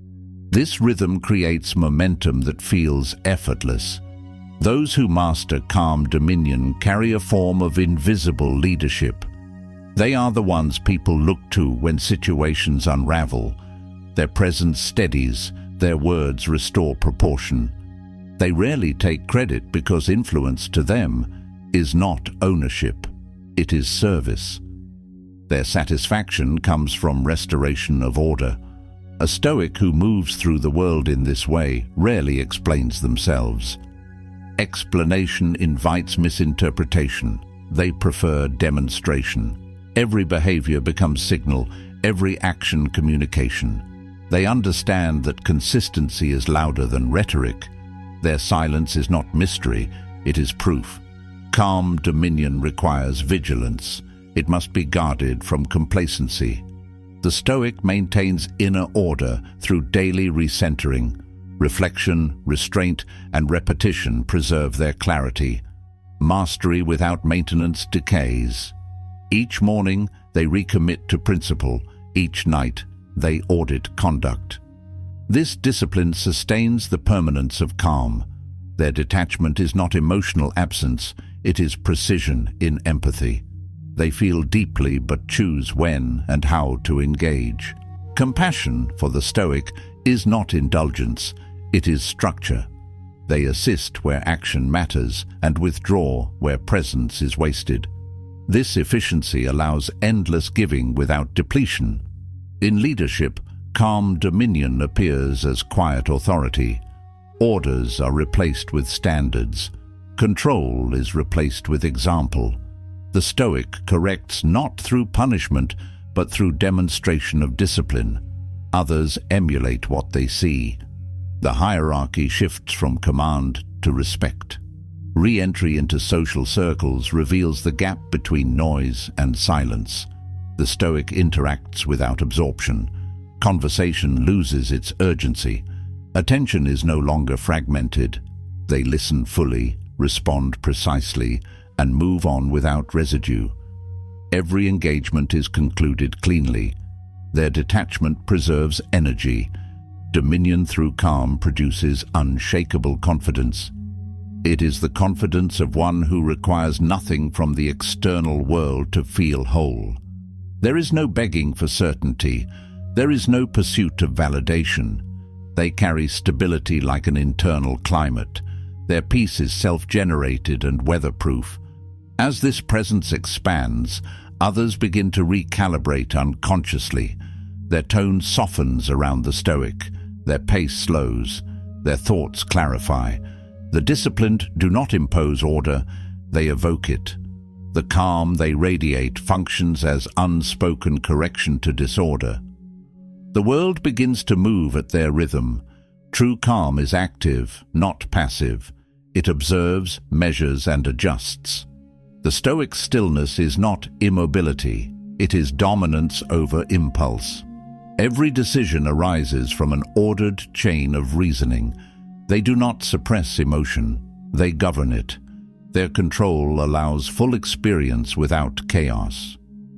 This rhythm creates momentum that feels effortless. Those who master calm dominion carry a form of invisible leadership. They are the ones people look to when situations unravel. Their presence steadies, their words restore proportion. They rarely take credit because influence to them is not ownership, it is service. Their satisfaction comes from restoration of order. A Stoic who moves through the world in this way rarely explains themselves. Explanation invites misinterpretation. They prefer demonstration. Every behavior becomes signal, every action communication. They understand that consistency is louder than rhetoric. Their silence is not mystery, it is proof. Calm dominion requires vigilance. It must be guarded from complacency. The Stoic maintains inner order through daily recentering. Reflection, restraint, and repetition preserve their clarity. Mastery without maintenance decays. Each morning, they recommit to principle. Each night, they audit conduct. This discipline sustains the permanence of calm. Their detachment is not emotional absence, it is precision in empathy. They feel deeply but choose when and how to engage. Compassion for the Stoic is not indulgence, it is structure. They assist where action matters and withdraw where presence is wasted. This efficiency allows endless giving without depletion. In leadership, calm dominion appears as quiet authority. Orders are replaced with standards. Control is replaced with example. The Stoic corrects not through punishment, but through demonstration of discipline. Others emulate what they see. The hierarchy shifts from command to respect. Re-entry into social circles reveals the gap between noise and silence. The Stoic interacts without absorption. Conversation loses its urgency. Attention is no longer fragmented. They listen fully, respond precisely, and move on without residue. Every engagement is concluded cleanly. Their detachment preserves energy. Dominion through calm produces unshakable confidence. It is the confidence of one who requires nothing from the external world to feel whole. There is no begging for certainty. There is no pursuit of validation. They carry stability like an internal climate. Their peace is self-generated and weatherproof. As this presence expands, others begin to recalibrate unconsciously. Their tone softens around the Stoic. Their pace slows. Their thoughts clarify. The disciplined do not impose order, they evoke it. The calm they radiate functions as unspoken correction to disorder. The world begins to move at their rhythm. True calm is active, not passive. It observes, measures, and adjusts. The Stoic stillness is not immobility, it is dominance over impulse. Every decision arises from an ordered chain of reasoning. They do not suppress emotion, they govern it. Their control allows full experience without chaos.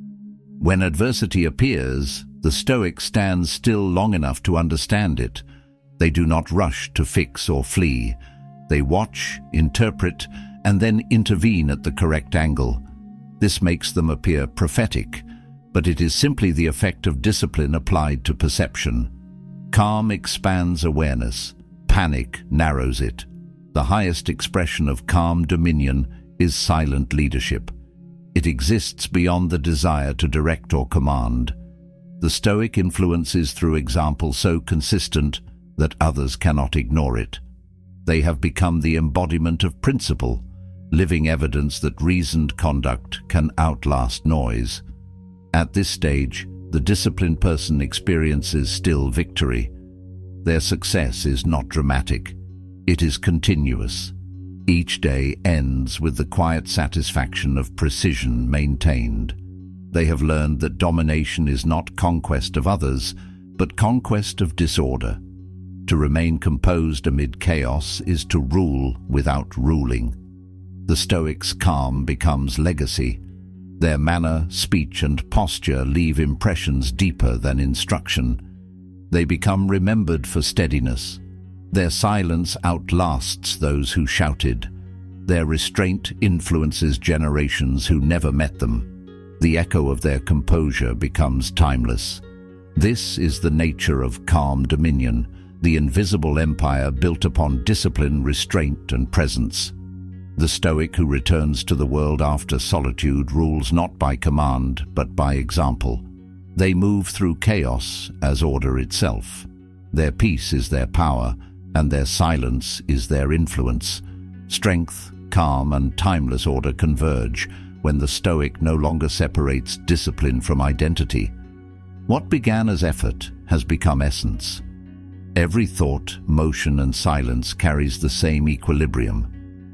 When adversity appears, the Stoic stands still long enough to understand it. They do not rush to fix or flee. They watch, interpret, and then intervene at the correct angle. This makes them appear prophetic, but it is simply the effect of discipline applied to perception. Calm expands awareness. Panic narrows it. The highest expression of calm dominion is silent leadership. It exists beyond the desire to direct or command. The Stoic influence is through example so consistent that others cannot ignore it. They have become the embodiment of principle, living evidence that reasoned conduct can outlast noise. At this stage, the disciplined person experiences still victory. Their success is not dramatic. It is continuous. Each day ends with the quiet satisfaction of precision maintained. They have learned that domination is not conquest of others, but conquest of disorder. To remain composed amid chaos is to rule without ruling. The Stoics' calm becomes legacy. Their manner, speech, and posture leave impressions deeper than instruction. They become remembered for steadiness. Their silence outlasts those who shouted. Their restraint influences generations who never met them. The echo of their composure becomes timeless. This is the nature of calm dominion, the invisible empire built upon discipline, restraint, and presence. The Stoic who returns to the world after solitude rules not by command, but by example. They move through chaos as order itself. Their peace is their power, and their silence is their influence. Strength, calm, and timeless order converge when the Stoic no longer separates discipline from identity. What began as effort has become essence. Every thought, motion, and silence carries the same equilibrium.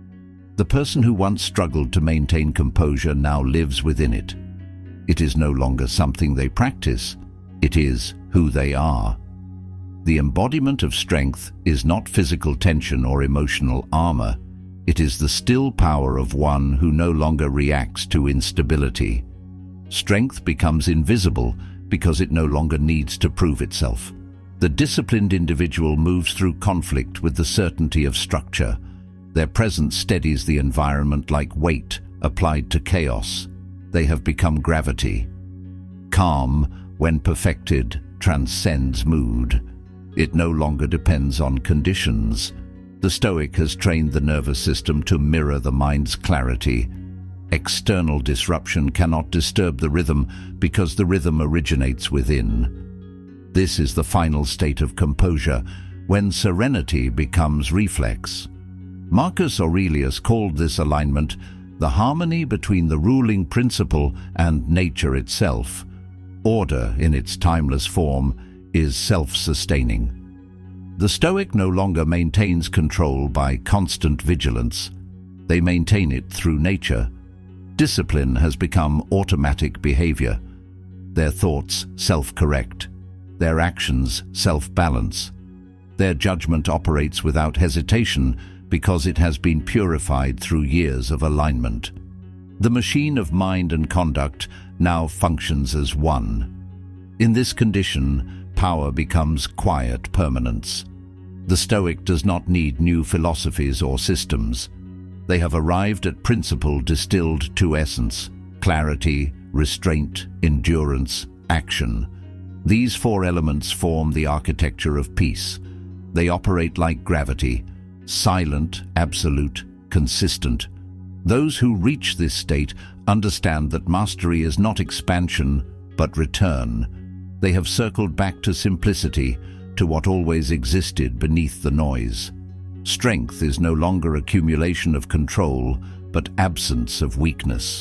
The person who once struggled to maintain composure now lives within it. It is no longer something they practice, it is who they are. The embodiment of strength is not physical tension or emotional armor. It is the still power of one who no longer reacts to instability. Strength becomes invisible because it no longer needs to prove itself. The disciplined individual moves through conflict with the certainty of structure. Their presence steadies the environment like weight applied to chaos. They have become gravity. Calm, when perfected, transcends mood. It no longer depends on conditions. The Stoic has trained the nervous system to mirror the mind's clarity. External disruption cannot disturb the rhythm because the rhythm originates within. This is the final state of composure, when serenity becomes reflex. Marcus Aurelius called this alignment the harmony between the ruling principle and nature itself. Order, in its timeless form, is self-sustaining. The Stoic no longer maintains control by constant vigilance. They maintain it through nature. Discipline has become automatic behavior. Their thoughts self-correct. Their actions self-balance. Their judgment operates without hesitation because it has been purified through years of alignment. The machine of mind and conduct now functions as one. In this condition, power becomes quiet permanence. The Stoic does not need new philosophies or systems. They have arrived at principle distilled to essence: clarity, restraint, endurance, action. These four elements form the architecture of peace. They operate like gravity, silent, absolute, consistent. Those who reach this state understand that mastery is not expansion, but return. They have circled back to simplicity, to what always existed beneath the noise. Strength is no longer accumulation of control, but absence of weakness.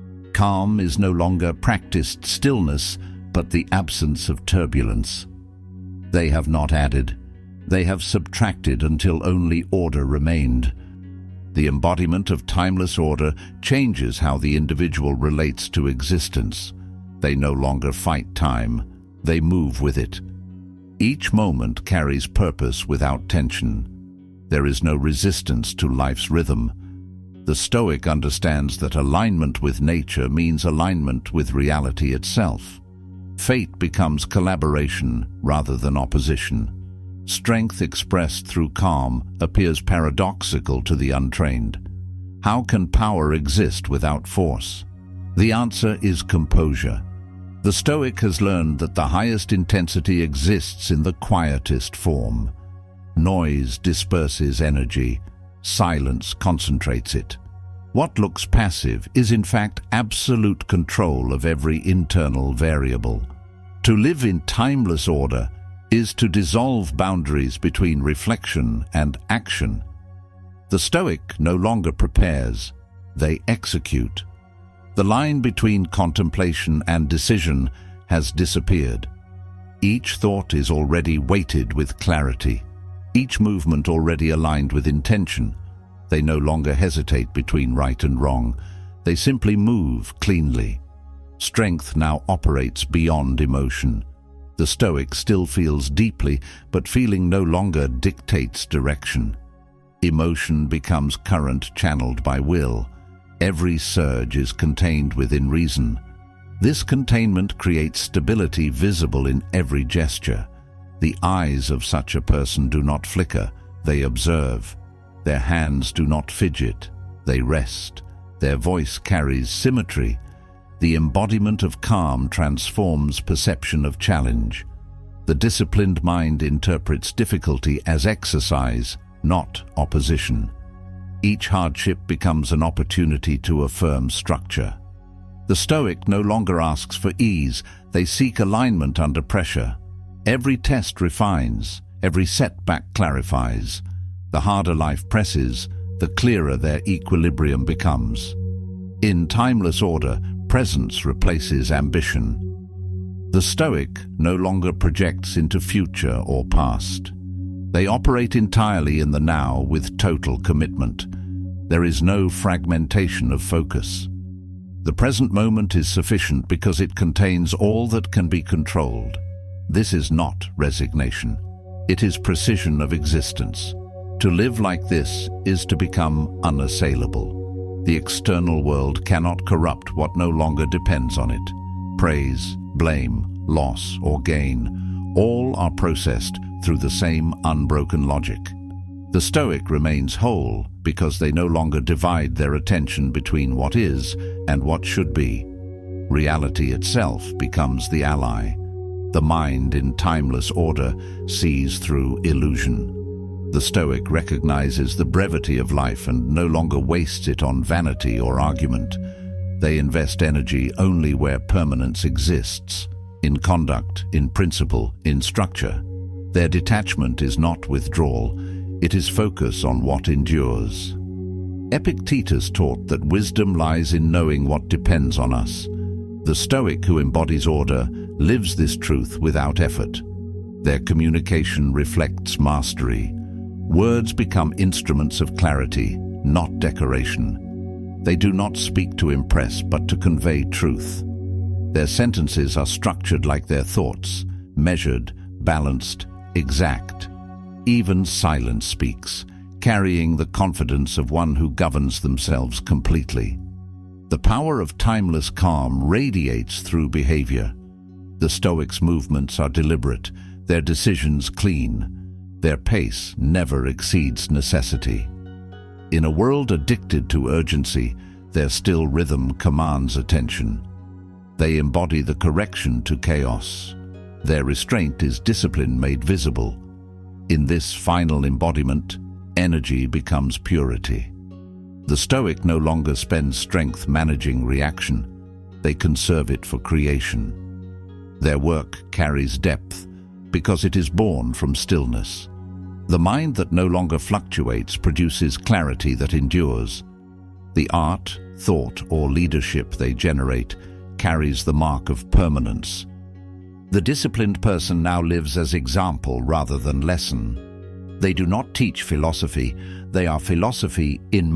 Calm is no longer practiced stillness, but the absence of turbulence. They have not added. They have subtracted until only order remained. The embodiment of timeless order changes how the individual relates to existence. They no longer fight time. They move with it. Each moment carries purpose without tension. There is no resistance to life's rhythm. The Stoic understands that alignment with nature means alignment with reality itself. Fate becomes collaboration rather than opposition. Strength expressed through calm appears paradoxical to the untrained. How can power exist without force? The answer is composure. The Stoic has learned that the highest intensity exists in the quietest form. Noise disperses energy. Silence concentrates it. What looks passive is in fact absolute control of every internal variable. To live in timeless order is to dissolve boundaries between reflection and action. The Stoic no longer prepares, they execute. The line between contemplation and decision has disappeared. Each thought is already weighted with clarity, each movement already aligned with intention. They no longer hesitate between right and wrong. They simply move cleanly. Strength now operates beyond emotion. The Stoic still feels deeply, but feeling no longer dictates direction. Emotion becomes current channeled by will. Every surge is contained within reason. This containment creates stability visible in every gesture. The eyes of such a person do not flicker, they observe. Their hands do not fidget, they rest. Their voice carries symmetry. The embodiment of calm transforms perception of challenge. The disciplined mind interprets difficulty as exercise, not opposition. Each hardship becomes an opportunity to affirm structure. The Stoic no longer asks for ease, they seek alignment under pressure. Every test refines, every setback clarifies. The harder life presses, the clearer their equilibrium becomes. In timeless order, presence replaces ambition. The Stoic no longer projects into future or past. They operate entirely in the now with total commitment. There is no fragmentation of focus. The present moment is sufficient because it contains all that can be controlled. This is not resignation. It is precision of existence. To live like this is to become unassailable. The external world cannot corrupt what no longer depends on it. Praise, blame, loss, or gain, all are processed through the same unbroken logic. The Stoic remains whole because they no longer divide their attention between what is and what should be. Reality itself becomes the ally. The mind in timeless order sees through illusion. The Stoic recognizes the brevity of life and no longer wastes it on vanity or argument. They invest energy only where permanence exists, in conduct, in principle, in structure. Their detachment is not withdrawal, it is focus on what endures. Epictetus taught that wisdom lies in knowing what depends on us. The Stoic who embodies order lives this truth without effort. Their communication reflects mastery. Words become instruments of clarity, not decoration. They do not speak to impress, but to convey truth. Their sentences are structured like their thoughts, measured, balanced, exact. Even silence speaks, carrying the confidence of one who governs themselves completely. The power of timeless calm radiates through behavior. The Stoics' movements are deliberate, their decisions clean. Their pace never exceeds necessity. In a world addicted to urgency, their still rhythm commands attention. They embody the correction to chaos. Their restraint is discipline made visible. In this final embodiment, energy becomes purity. The Stoic no longer spends strength managing reaction. They conserve it for creation. Their work carries depth because it is born from stillness. The mind that no longer fluctuates produces clarity that endures. The art, thought, or leadership they generate carries the mark of permanence. The disciplined person now lives as example rather than lesson. They do not teach philosophy, they are philosophy in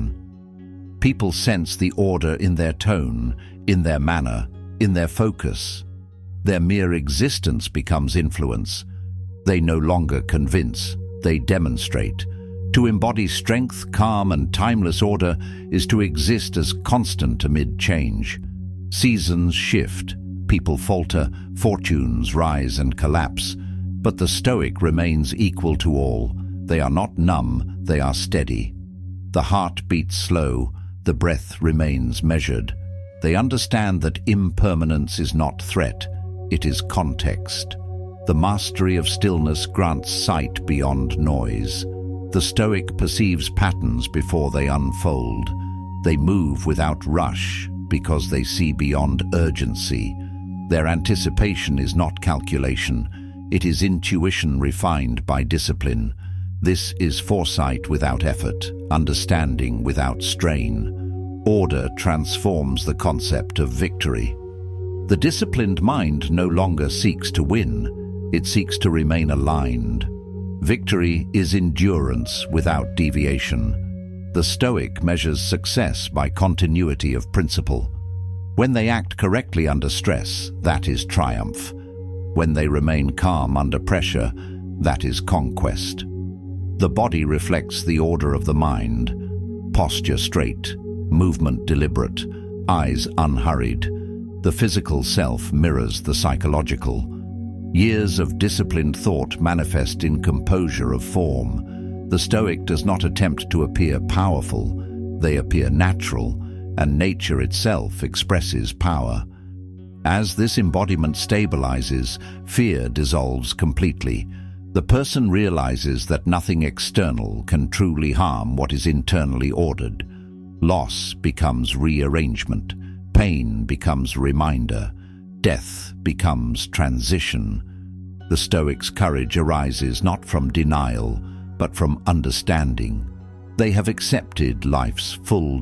motion. People sense the order in their tone, in their manner, in their focus. Their mere existence becomes influence. They no longer convince, they demonstrate. To embody strength, calm, and timeless order is to exist as constant amid change. Seasons shift, people falter, fortunes rise and collapse, but the Stoic remains equal to all. They are not numb, they are steady. The heart beats slow, the breath remains measured. They understand that impermanence is not threat, it is context. The mastery of stillness grants sight beyond noise. The Stoic perceives patterns before they unfold. They move without rush because they see beyond urgency. Their anticipation is not calculation. It is intuition refined by discipline. This is foresight without effort, understanding without strain. Order transforms the concept of victory. The disciplined mind no longer seeks to win. It seeks to remain aligned. Victory is endurance without deviation. The Stoic measures success by continuity of principle. When they act correctly under stress, that is triumph. When they remain calm under pressure, that is conquest. The body reflects the order of the mind. Posture straight, movement deliberate, eyes unhurried. The physical self mirrors the psychological. Years of disciplined thought manifest in composure of form. The Stoic does not attempt to appear powerful. They appear natural, and nature itself expresses power. As this embodiment stabilizes, fear dissolves completely. The person realizes that nothing external can truly harm what is internally ordered. Loss becomes rearrangement. Pain becomes reminder. Death becomes transition. The Stoic's courage arises not from denial, but from understanding. They have accepted life's full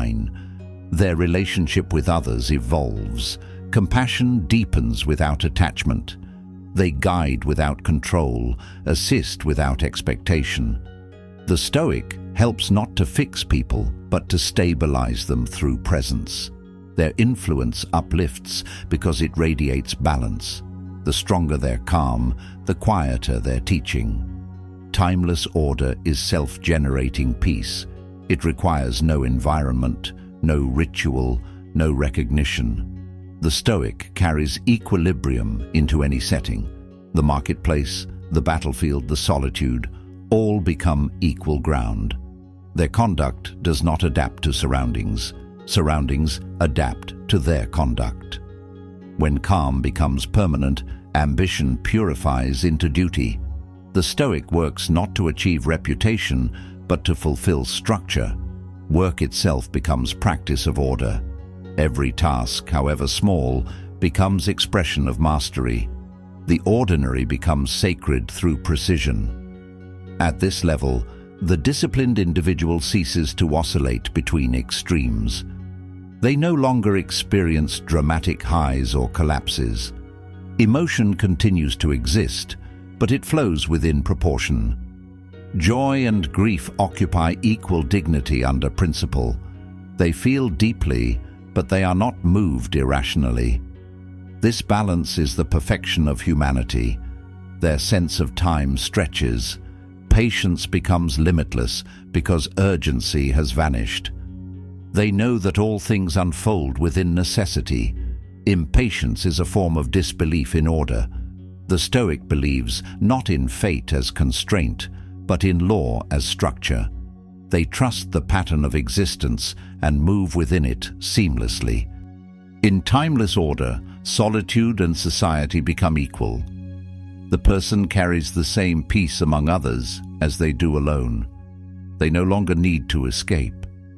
design. Their relationship with others evolves. Compassion deepens without attachment. They guide without control, assist without expectation. The Stoic helps not to fix people, but to stabilize them through presence. Their influence uplifts because it radiates balance. The stronger their calm, the quieter their teaching. Timeless order is self-generating peace. It requires no environment, no ritual, no recognition. The Stoic carries equilibrium into any setting. The marketplace, the battlefield, the solitude, all become equal ground. Their conduct does not adapt to surroundings. Surroundings adapt to their conduct. When calm becomes permanent, ambition purifies into duty. The Stoic works not to achieve reputation, but to fulfill structure. Work itself becomes practice of order. Every task, however small, becomes expression of mastery. The ordinary becomes sacred through precision. At this level, the disciplined individual ceases to oscillate between extremes. They no longer experience dramatic highs or collapses. Emotion continues to exist, but it flows within proportion. Joy and grief occupy equal dignity under principle. They feel deeply, but they are not moved irrationally. This balance is the perfection of humanity. Their sense of time stretches. patience becomes limitless because urgency has vanished. They know that all things unfold within necessity. Impatience is a form of disbelief in order. The Stoic believes not in fate as constraint, but in law as structure. They trust the pattern of existence and move within it seamlessly. In timeless order, solitude and society become equal. The person carries the same peace among others as they do alone. They no longer need to escape.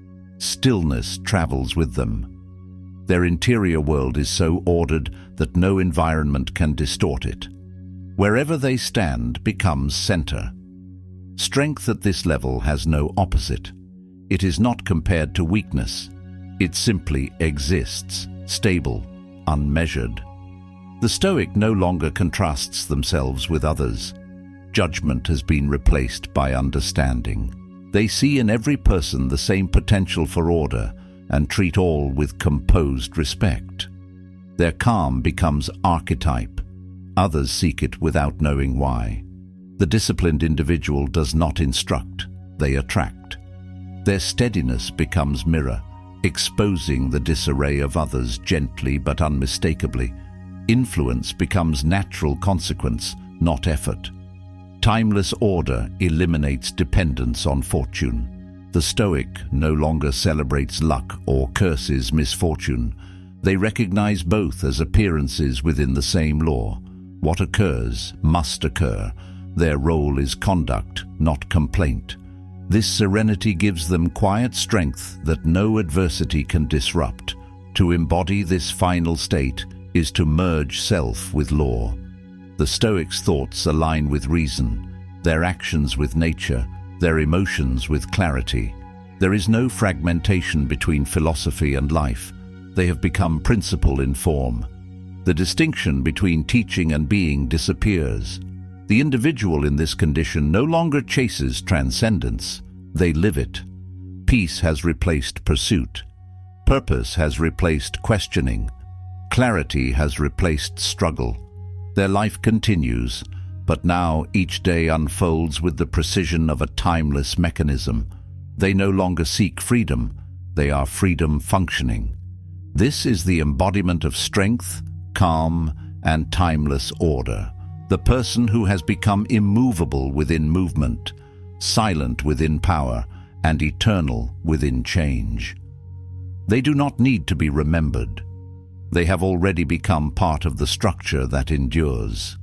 Stillness travels with them. Their interior world is so ordered that no environment can distort it. Wherever they stand becomes center. Strength at this level has no opposite. It is not compared to weakness. It simply exists, stable, unmeasured. The Stoic no longer contrasts themselves with others. Judgment has been replaced by understanding. They see in every person the same potential for order and treat all with composed respect. Their calm becomes archetype. Others seek it without knowing why. The disciplined individual does not instruct, they attract. Their steadiness becomes mirror, exposing the disarray of others gently but unmistakably. Influence becomes natural consequence, not effort. Timeless order eliminates dependence on fortune. The Stoic no longer celebrates luck or curses misfortune. They recognize both as appearances within the same law. What occurs must occur. Their role is conduct, not complaint. This serenity gives them quiet strength that no adversity can disrupt. To embody this final state is to merge self with law. The Stoics' thoughts align with reason, their actions with nature, their emotions with clarity. There is no fragmentation between philosophy and life. They have become principle in form. The distinction between teaching and being disappears. The individual in this condition no longer chases transcendence. They live it. Peace has replaced pursuit. Purpose has replaced questioning. Clarity has replaced struggle. Their life continues, but now each day unfolds with the precision of a timeless mechanism. They no longer seek freedom. They are freedom functioning. This is the embodiment of strength, calm, and timeless order. The person who has become immovable within movement, silent within power, and eternal within change. They do not need to be remembered. They have already become part of the structure that endures.